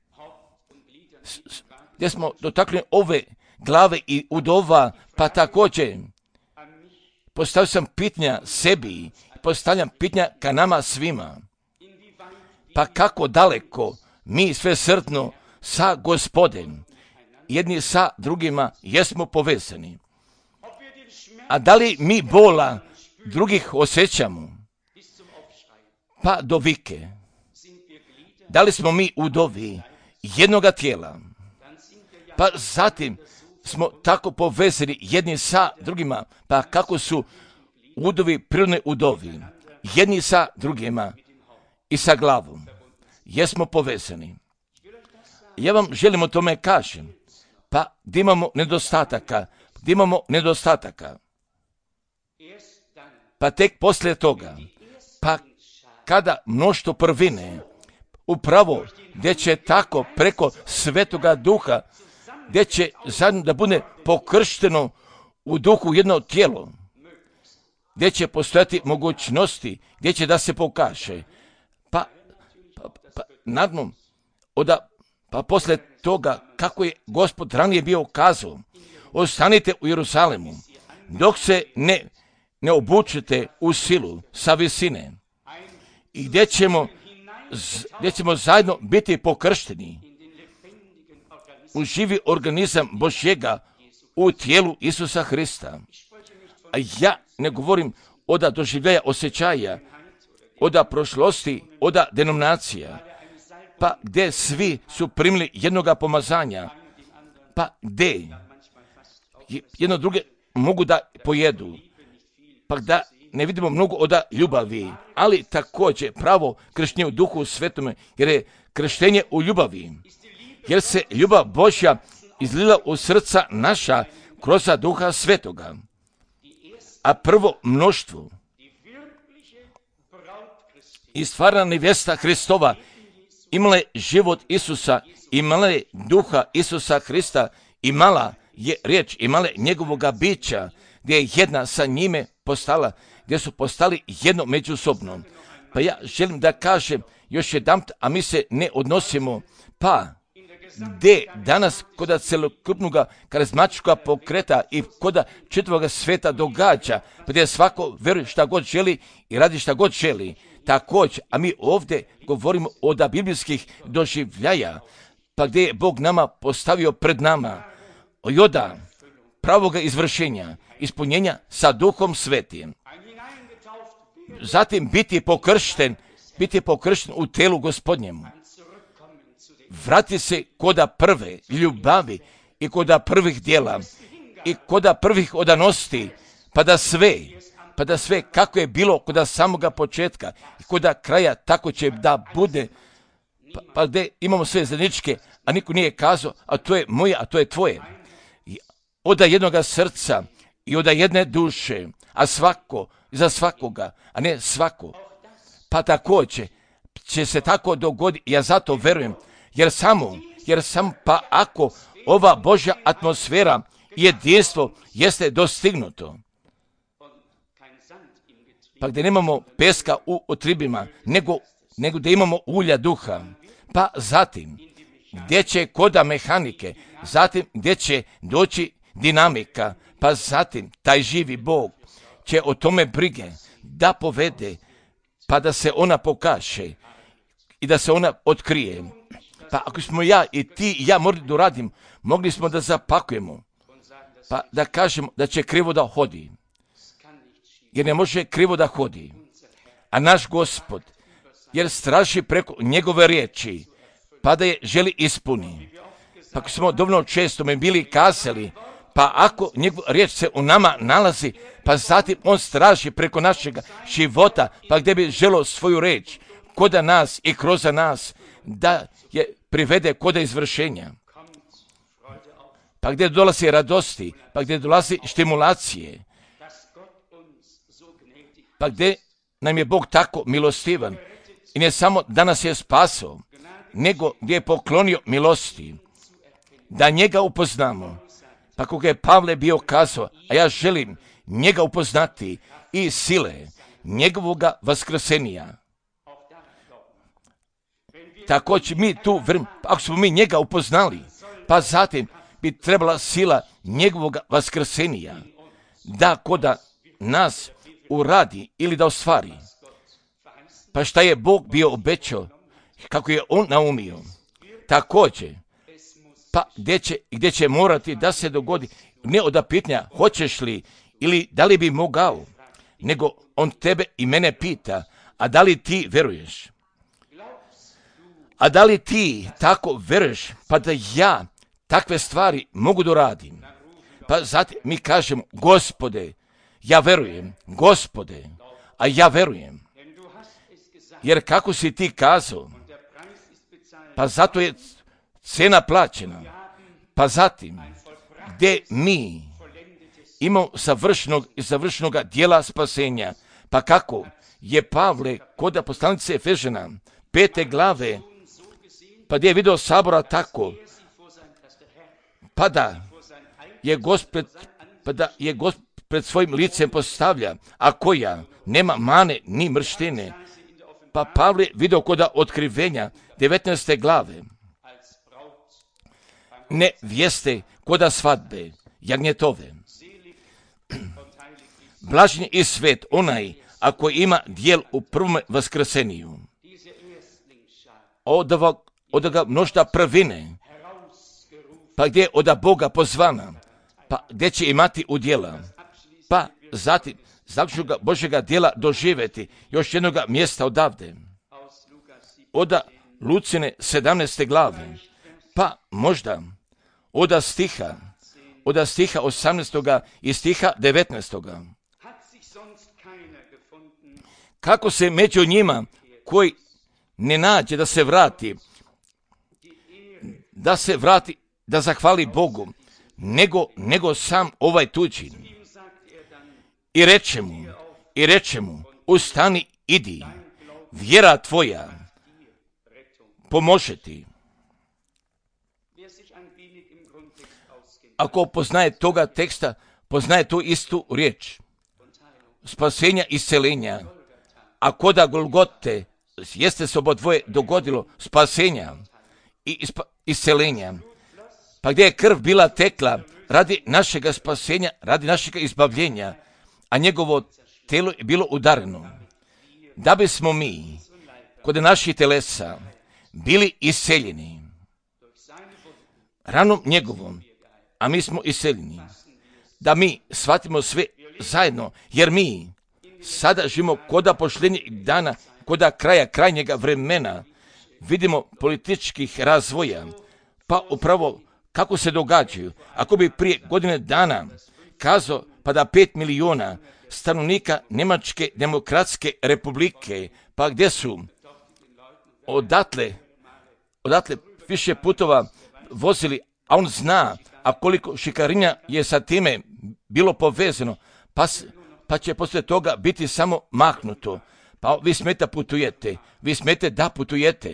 [SPEAKER 1] gdje smo dotakli ove glave i udova, pa također postavio sam pitanja sebi, postavljam pitanja ka nama svima. Pa kako daleko mi sve srdno sa Gospodem, jedni sa drugima jesmo povezani. A da li mi bola drugih osjećamo? Pa do vike. Da li smo mi udovi jednoga tijela? Pa zatim smo tako povezani jedni sa drugima, pa kako su udovi prirodni udovi. jedni sa drugima i sa glavom. Jesmo povezani. Ja vam želim o tome kažem. Pa gdje imamo nedostataka, gdje imamo nedostataka. Pa tek poslije toga, pa kada mnoštvo prvine, upravo gdje će tako preko Svetoga Duha, gdje će zajedno da bude pokršteno u duhu jedno tijelo, gdje će postojati mogućnosti, gdje će da se pokaže. Pa, pa, pa naravno, oda, pa poslije toga, kako je Gospod ranije bio kazao, ostanite u Jerusalemu, dok se ne, ne obučete u silu sa visine, i gdje ćemo, gdje ćemo zajedno biti pokršteni u živi organizam Božjega u tijelu Isusa Hrista. A ja ne govorim oda doživljaja osjećaja, oda prošlosti, oda denominacija, pa gdje svi su primili jednoga pomazanja, pa gdje jedno druge mogu da pojedu, pa da ne vidimo mnogo oda ljubavi, ali također pravo krštenje u Duhu Svetome, jer je krštenje u ljubavi, jer se ljubav Božja izlila u srca naša kroz Duha Svetoga. A prvo mnoštvo i stvarna nevjesta Hristova imala je život Isusa, imala je Duha Isusa Hrista, imala je riječ, imala je njegovoga bića, gdje je jedna sa njime postala, gdje su postali jedno međusobno. Pa ja želim da kažem još jedanput, a mi se ne odnosimo, pa gdje danas kod celokupnog karizmatičkog pokreta i kod čitavog sveta događa, pa gdje svako veruje šta god želi i radi šta god želi. Također, a mi ovdje govorimo o da biblijskih doživljaja, pa gdje je Bog nama postavio pred nama i oda pravoga izvršenja, ispunjenja sa Duhom Svetim. Zatim biti pokršten, biti pokršten u telu Gospodnjemu. Vrati se koda prve ljubavi i koda prvih djela i koda prvih odanosti, pa da sve, pa da sve kako je bilo koda samoga početka i koda kraja, tako će da bude, pa, pa gdje imamo sve zajedničke, a niko nije kazao, a to je moje, a to je tvoje. I oda jednoga srca i oda jedne duše, a svako za svakoga, a ne svako. Pa također će se tako dogoditi, ja zato verujem, jer samo, jer samo pa ako ova Božja atmosfera i jedinstvo jeste dostignuto, pa gdje nemamo peska u otribima, nego, nego gdje imamo ulja duha, pa zatim gdje će koda mehanike, zatim gdje će doći dinamika, pa zatim taj živi Bog će o tome brige da povede, pa da se ona pokaže i da se ona otkrije. Pa ako smo ja i ti i ja morali da uradim, mogli smo da zapakujemo, pa da kažemo da će krivo da hodi. Jer ne može krivo da hodi. A naš Gospod, jer straši preko njegove riječi, pa da je želi ispuni. Pa ako smo dovoljno često me bili kazali, pa ako njegova riječ se u nama nalazi, pa zatim on straži preko našeg života, pa gdje bi želio svoju riječ koda nas i kroz nas, da je privede koda izvršenja. Pa gdje dolazi radosti, pa gdje dolazi stimulacije, pa gdje nam je Bog tako milostivan i ne samo da nas je spasao, nego gdje je poklonio milosti, da njega upoznamo. Pa koga je Pavle bio kazao, a ja želim njega upoznati i sile njegovoga vaskrsenija. Također mi tu, ako smo mi njega upoznali, pa zatim bi trebala sila njegovoga vaskrsenija da koda nas uradi ili da ostvari. Pa šta je Bog bio obećao, kako je on naumio, također, pa gdje će, gdje će morati da se dogodi, ne od pitanja hoćeš li ili da li bi mogao, nego on tebe i mene pita, a da li ti veruješ? A da li ti tako veruješ, pa da ja takve stvari mogu da radim? Pa zatim mi kažemo, Gospode, ja verujem, Gospode, a ja verujem. jer kako si ti kazao, pa zato je cena plaćena, pa zatim, gdje mi imamo savršenog i savršenog dijela spasenja, pa kako je Pavle kod poslanice Efežana, pete glave, pa gdje je vidio sabora tako, pa da je Gospod, pa da je Gospod pred svojim licem postavlja, a koja nema mane ni mrštine. Pa Pavle vidio kod otkrivenja devetnaeste glave, ne vijeste kod svadbe, jagnjetove. Blažen i svet onaj, ako ima dijel u prvom vaskrseniju. Od ovoga množda prvine, pa gdje od Boga pozvana, pa gdje će imati udjela, pa zatim zaključnoga Božjega djela doživjeti još jednog mjesta odavde. Od Lucine sedamnaeste glave, pa možda od stiha, od stiha osamnaestoga i stiha devetnaestoga. Kako se među njima koji ne nađe da se vrati, da se vrati, da zahvali Bogu, nego, nego sam ovaj tuđi. I reče mu, i reče mu, ustani, idi, vjera tvoja pomože ti. Ako poznaje toga teksta, poznaje tu istu riječ. Spasenja i iscelenja. A koda Golgote jeste se obo dvoje dogodilo spasenja i ispa, iscelenja. Pa gdje je krv bila tekla radi našega spasenja, radi našega izbavljenja, a njegovo telo je bilo udareno. Da bismo mi kod naših telesa bili isceljeni ranom njegovom, a mi smo isceljeni. Da mi shvatimo sve zajedno, jer mi sada živimo koda pošljenjeg dana, koda kraja krajnjega vremena, vidimo političkih razvoja, pa upravo kako se događaju. Ako bi prije godine dana kazao pa da pet miliona stanovnika Njemačke demokratske republike, pa gdje su odatle, odatle više putova vozili, a on zna, a koliko šikarinja je sa time bilo povezano, pa, pa će poslije toga biti samo mahnuto. Pa vi smete putujete, vi smete da putujete.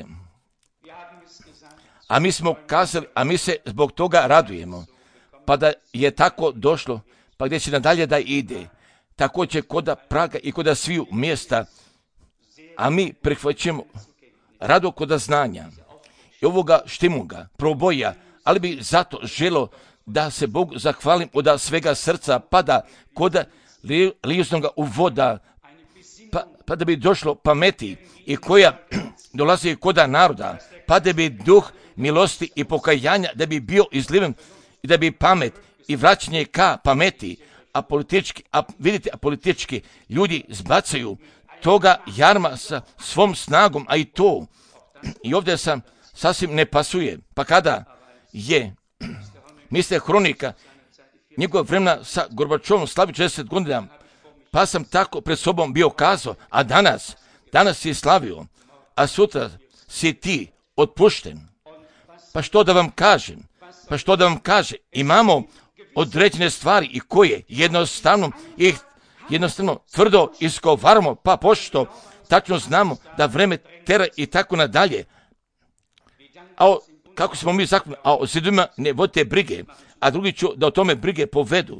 [SPEAKER 1] A mi smo kazali, a mi se zbog toga radujemo. Pa da je tako došlo, pa gdje će nadalje da ide, tako će koda Praga i koda sviju mjesta, a mi prihvaćamo rado koda znanja i ovoga štimuga, proboja, ali bi zato želo da se Bogu zahvalim od svega srca, pa da koda lijusnoga uvoda, pa, pa da bi došlo pameti i koja dolazi koda naroda, pa da bi duh milosti i pokajanja da bi bio izliven i da bi pamet i vraćanje ka pameti, a politički, a vidite, a politički ljudi zbacaju toga jarma sa svom snagom, a i to, i ovdje sam sasvim ne pasuje, pa kada je, misle Hronika, njegov vremena sa Gorbačovom slavi četrdeset godina, pa sam tako pred sobom bio kazao, a danas, danas si slavio, a sutra si ti otpušten. Pa što da vam kažem? Pa što da vam kaže? Imamo određene stvari i koje jednostavno ih jednostavno tvrdo iskovaramo, pa pošto tačno znamo da vreme tera i tako nadalje. A o, kako smo mi zakon, a o zidovima ne vodite brige, a drugi ću da o tome brige povedu.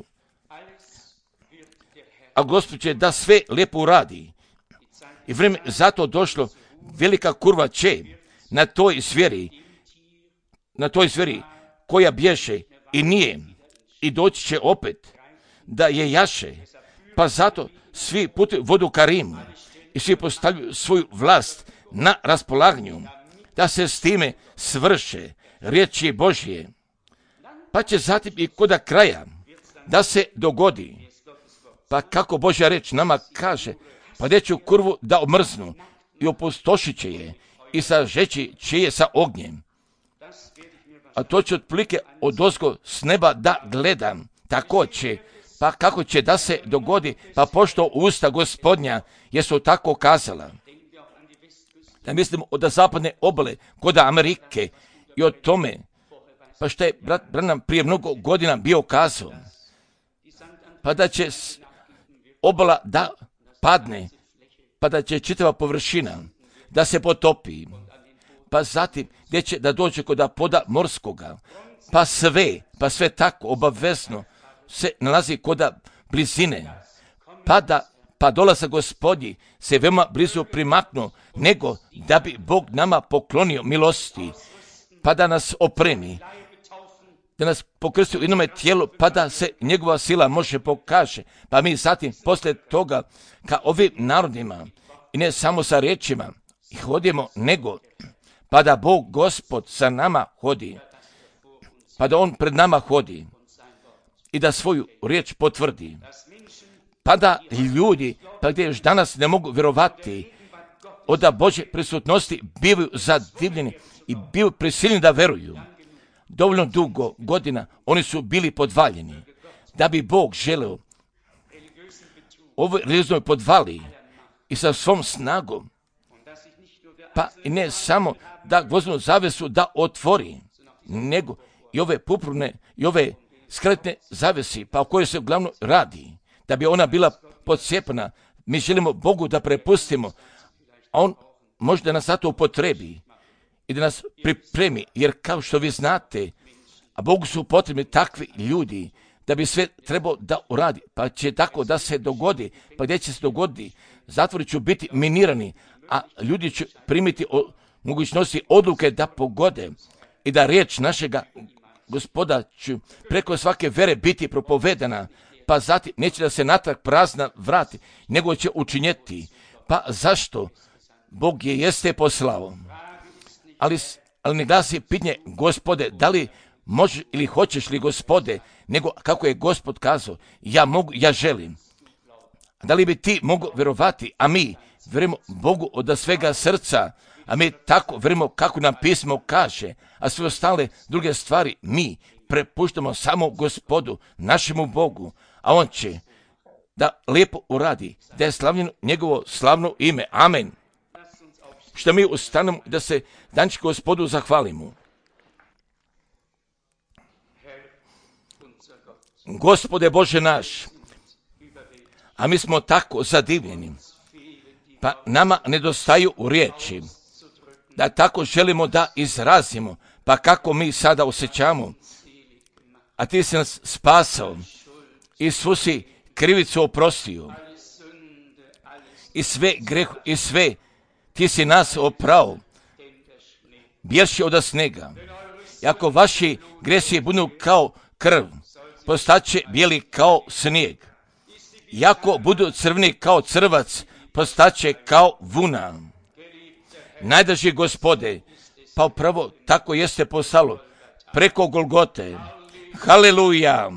[SPEAKER 1] A Gospod će da sve lijepo uradi. I vreme zato došlo, velika kurva će na toj zvijeri, na toj zvijeri koja bješe i nije, i doći će opet da je jaše, pa zato svi putuju vodu ka Rimu i svi postavljaju svoju vlast na raspolaganju, da se s time svrše riječi Božje, pa će zatim i koda kraja da se dogodi, pa kako Božja reč nama kaže, pa gdje će kurvu da omrznu i opustošit će je i sažeći će je sa ognjem. A to će otprilike odozgo s neba da gledam, tako će, pa kako će da se dogodi, pa pošto usta Gospodnja jesu tako kazala. da mislimo od zapadne obale, kod Amerike i o tome, pa što je brat Branham prije mnogo godina bio kazao, pa da će obala da padne, pa da će čitava površina da se potopi, pa zatim gdje će da dođe kod poda morskoga, pa sve, pa sve tako obavezno se nalazi kod blizine, pa da pa dolazak Gospodnji se veoma blizu primaknuo, nego da bi Bog nama poklonio milosti, pa da nas opremi, da nas pokrsti u jednome tijelu, pa da se njegova sila može pokaže, pa mi zatim poslije toga ka ovim narodima i ne samo sa riječima i hodimo, nego pa da Bog Gospod sa nama hodi, pa da On pred nama hodi i da svoju riječ potvrdi, pa da ljudi, pa gdje još danas ne mogu vjerovati od Božje prisutnosti, bivaju zadivljeni i bivaju prisiljeni da veruju. Dovoljno dugo godina oni su bili podvaljeni, da bi Bog želeo ovoj religioznoj podvali i sa svom snagom, pa i ne samo da gvozdenu zavesu da otvori, nego i ove pupurne i ove skretne zavesi, pa o kojoj se uglavnom radi, da bi ona bila podsjepana. Mi želimo Bogu da prepustimo, a On možda nas zato upotrebi i da nas pripremi, jer kao što vi znate, a Bogu su potrebni takvi ljudi da bi sve trebao da uradi, pa će tako da se dogodi, pa gdje će se dogoditi, zatvori će biti minirani, a ljudi će primiti o mogućnosti odluke da pogode i da riječ našega Gospoda će preko svake vere biti propovedana, pa zatim neće da se natrag prazna vrati, nego će učinjeti. Pa zašto? Bog je jeste poslao. Ali, ali ne glasi pitanje, Gospode, da li možeš ili hoćeš li, Gospode, nego kako je Gospod kazao, ja mogu, ja želim. Da li bi ti mogu vjerovati, a mi vjerujemo Bogu od svega srca, a mi tako vjerujemo kako nam pismo kaže, a sve ostale druge stvari mi prepuštamo samo Gospodu, našemu Bogu, a On će da lijepo uradi, da je slavljeno njegovo slavno ime. Amen. Što mi ustanemo da se danči Gospodu zahvalimo. Gospode Bože naš, a mi smo tako zadivljeni, pa nama nedostaju riječi, da tako želimo da izrazimo, pa kako mi sada osjećamo, a ti si nas spasao i svu si krivicu oprostio i sve greh i sve ti si nas oprao, bjelši od snega. I ako vaši gresi budu kao krv, postaće bijeli kao snijeg. I ako budu crveni kao crvac, postaće kao vuna. Najdraži Gospode, pa upravo tako jeste postalo preko Golgote. Haleluja,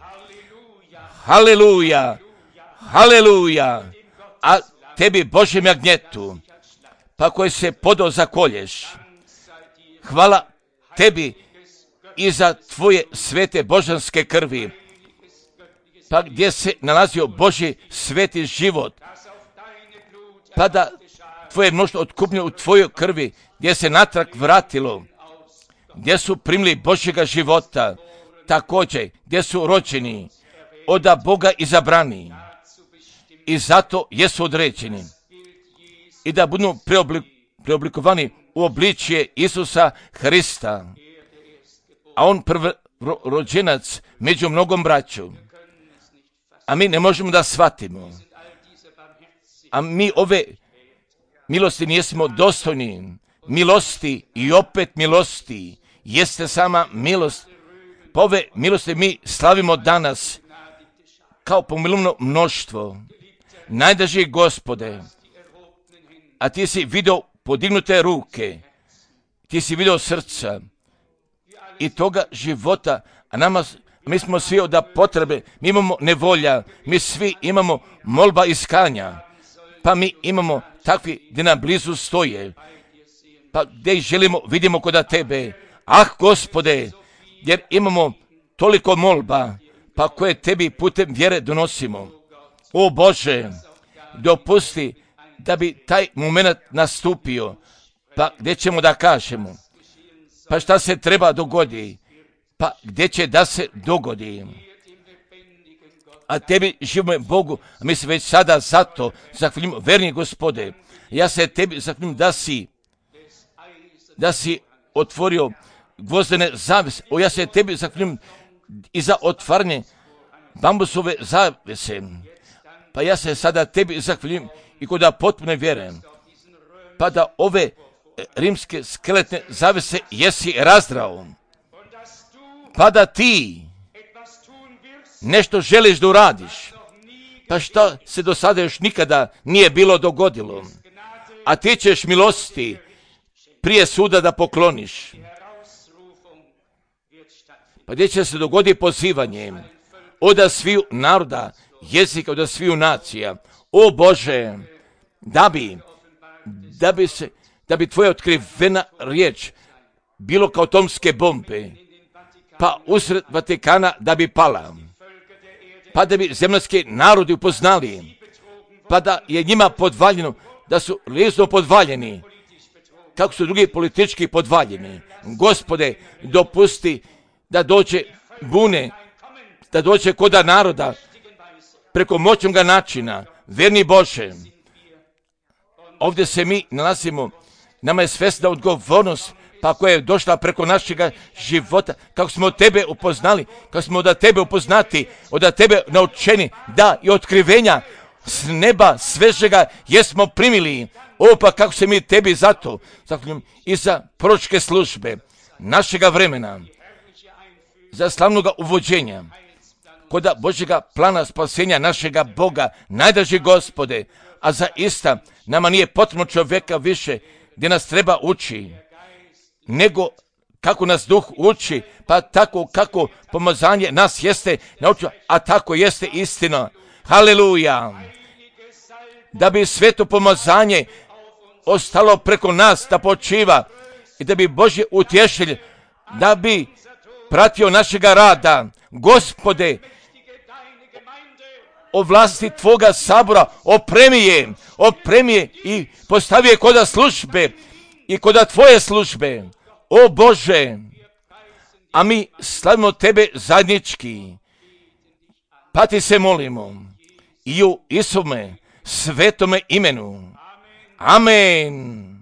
[SPEAKER 1] haleluja, haleluja, a tebi Božjem jagnjetu, pa koji se podao zakolješ, hvala tebi i za tvoje svete božanske krvi, pa gdje se nalazio Božji sveti život, pa da tvoje mnoštvo otkupnilo u tvojoj krvi, gdje se natrag vratilo, gdje su primili Božjega života, također gdje su rođeni od Boga izabrani i zato jesu određeni i da budu preoblik, preoblikovani u obličje Isusa Hrista, a On prvorođenac među mnogom braćom, a mi ne možemo da shvatimo, a mi ove milosti nismo dostojni, milosti i opet milosti, jeste sama milost. Pa ove milosti mi slavimo danas kao pomilovno mnoštvo. Najdraži Gospode, a ti si vidio podignute ruke, ti si vidio srca i toga života, a nama, mi smo svi od potrebe, mi imamo nevolja, mi svi imamo molba iskanja, pa mi imamo takvi gdje nam blizu stoje, pa gdje želimo, vidimo kod tebe. Ah, Gospode, jer imamo toliko molba, pa koje tebi putem vjere donosimo. O Bože, dopusti da bi taj moment nastupio, Pa gdje ćemo da kažemo? Pa šta se treba dogodi? Pa gdje će da se dogodi? A tebi, živome Bogu, mi se već sada zato zahvaljujem, verni Gospode, ja se tebi zahvaljujem da si, da si otvorio gvozdene zavese. O, ja se tebi zahvaljujem i za otvaranje bambusove zavese. Pa ja se sada tebi zahvaljujem i kod da potpuno vjerujem, pa da ove rimske skeletne zavese jesi razdrao, pa da ti nešto želiš da uradiš, pa što se do sada još nikada nije bilo dogodilo, a ti ćeš milosti prije suda da pokloniš. Pa gdje će se dogoditi pozivanje od sviju naroda, jezika, od sviju nacija. O Bože, da bi, da bi se, da bi tvoja otkrivena riječ bilo kao atomske bombe, pa usred Vatikana da bi pala, pa da bi zemaljski narodi upoznali, pa da je njima podvaljeno, da su lijezo podvaljeni, kako su drugi politički podvaljeni. Gospode, dopusti da dođe bune, da dođe koda naroda, preko moćnoga načina, verni Bože. Ovdje se mi nalazimo, nama je svesna odgovornost, pa koja je došla preko našega života, kako smo tebe upoznali, kako smo od tebe upoznati, od tebe naučeni, da i otkrivenja s neba svežega jesmo primili. O, pa kako se mi tebi zato zahvaljujem i za proročke službe našega vremena, za slavnoga uvođenja koda Božjega plana spasenja našega Boga, najdraži Gospode, a za ista nama nije potrebno čovjeka više gdje nas treba uči, nego kako nas duh uči, pa tako kako pomazanje nas jeste naučio, a tako jeste istina. Haleluja! Da bi sveto pomazanje ostalo preko nas da počiva i da bi Božji utješitelj, da bi pratio našega rada. Gospode, o vlasti tvoga sabora opremi je, opremi je i postavi je koda službe i koda tvoje službe. O Bože, a mi slavimo tebe zajednički, pa ti se molimo i u Isume svetome imenu. Amen.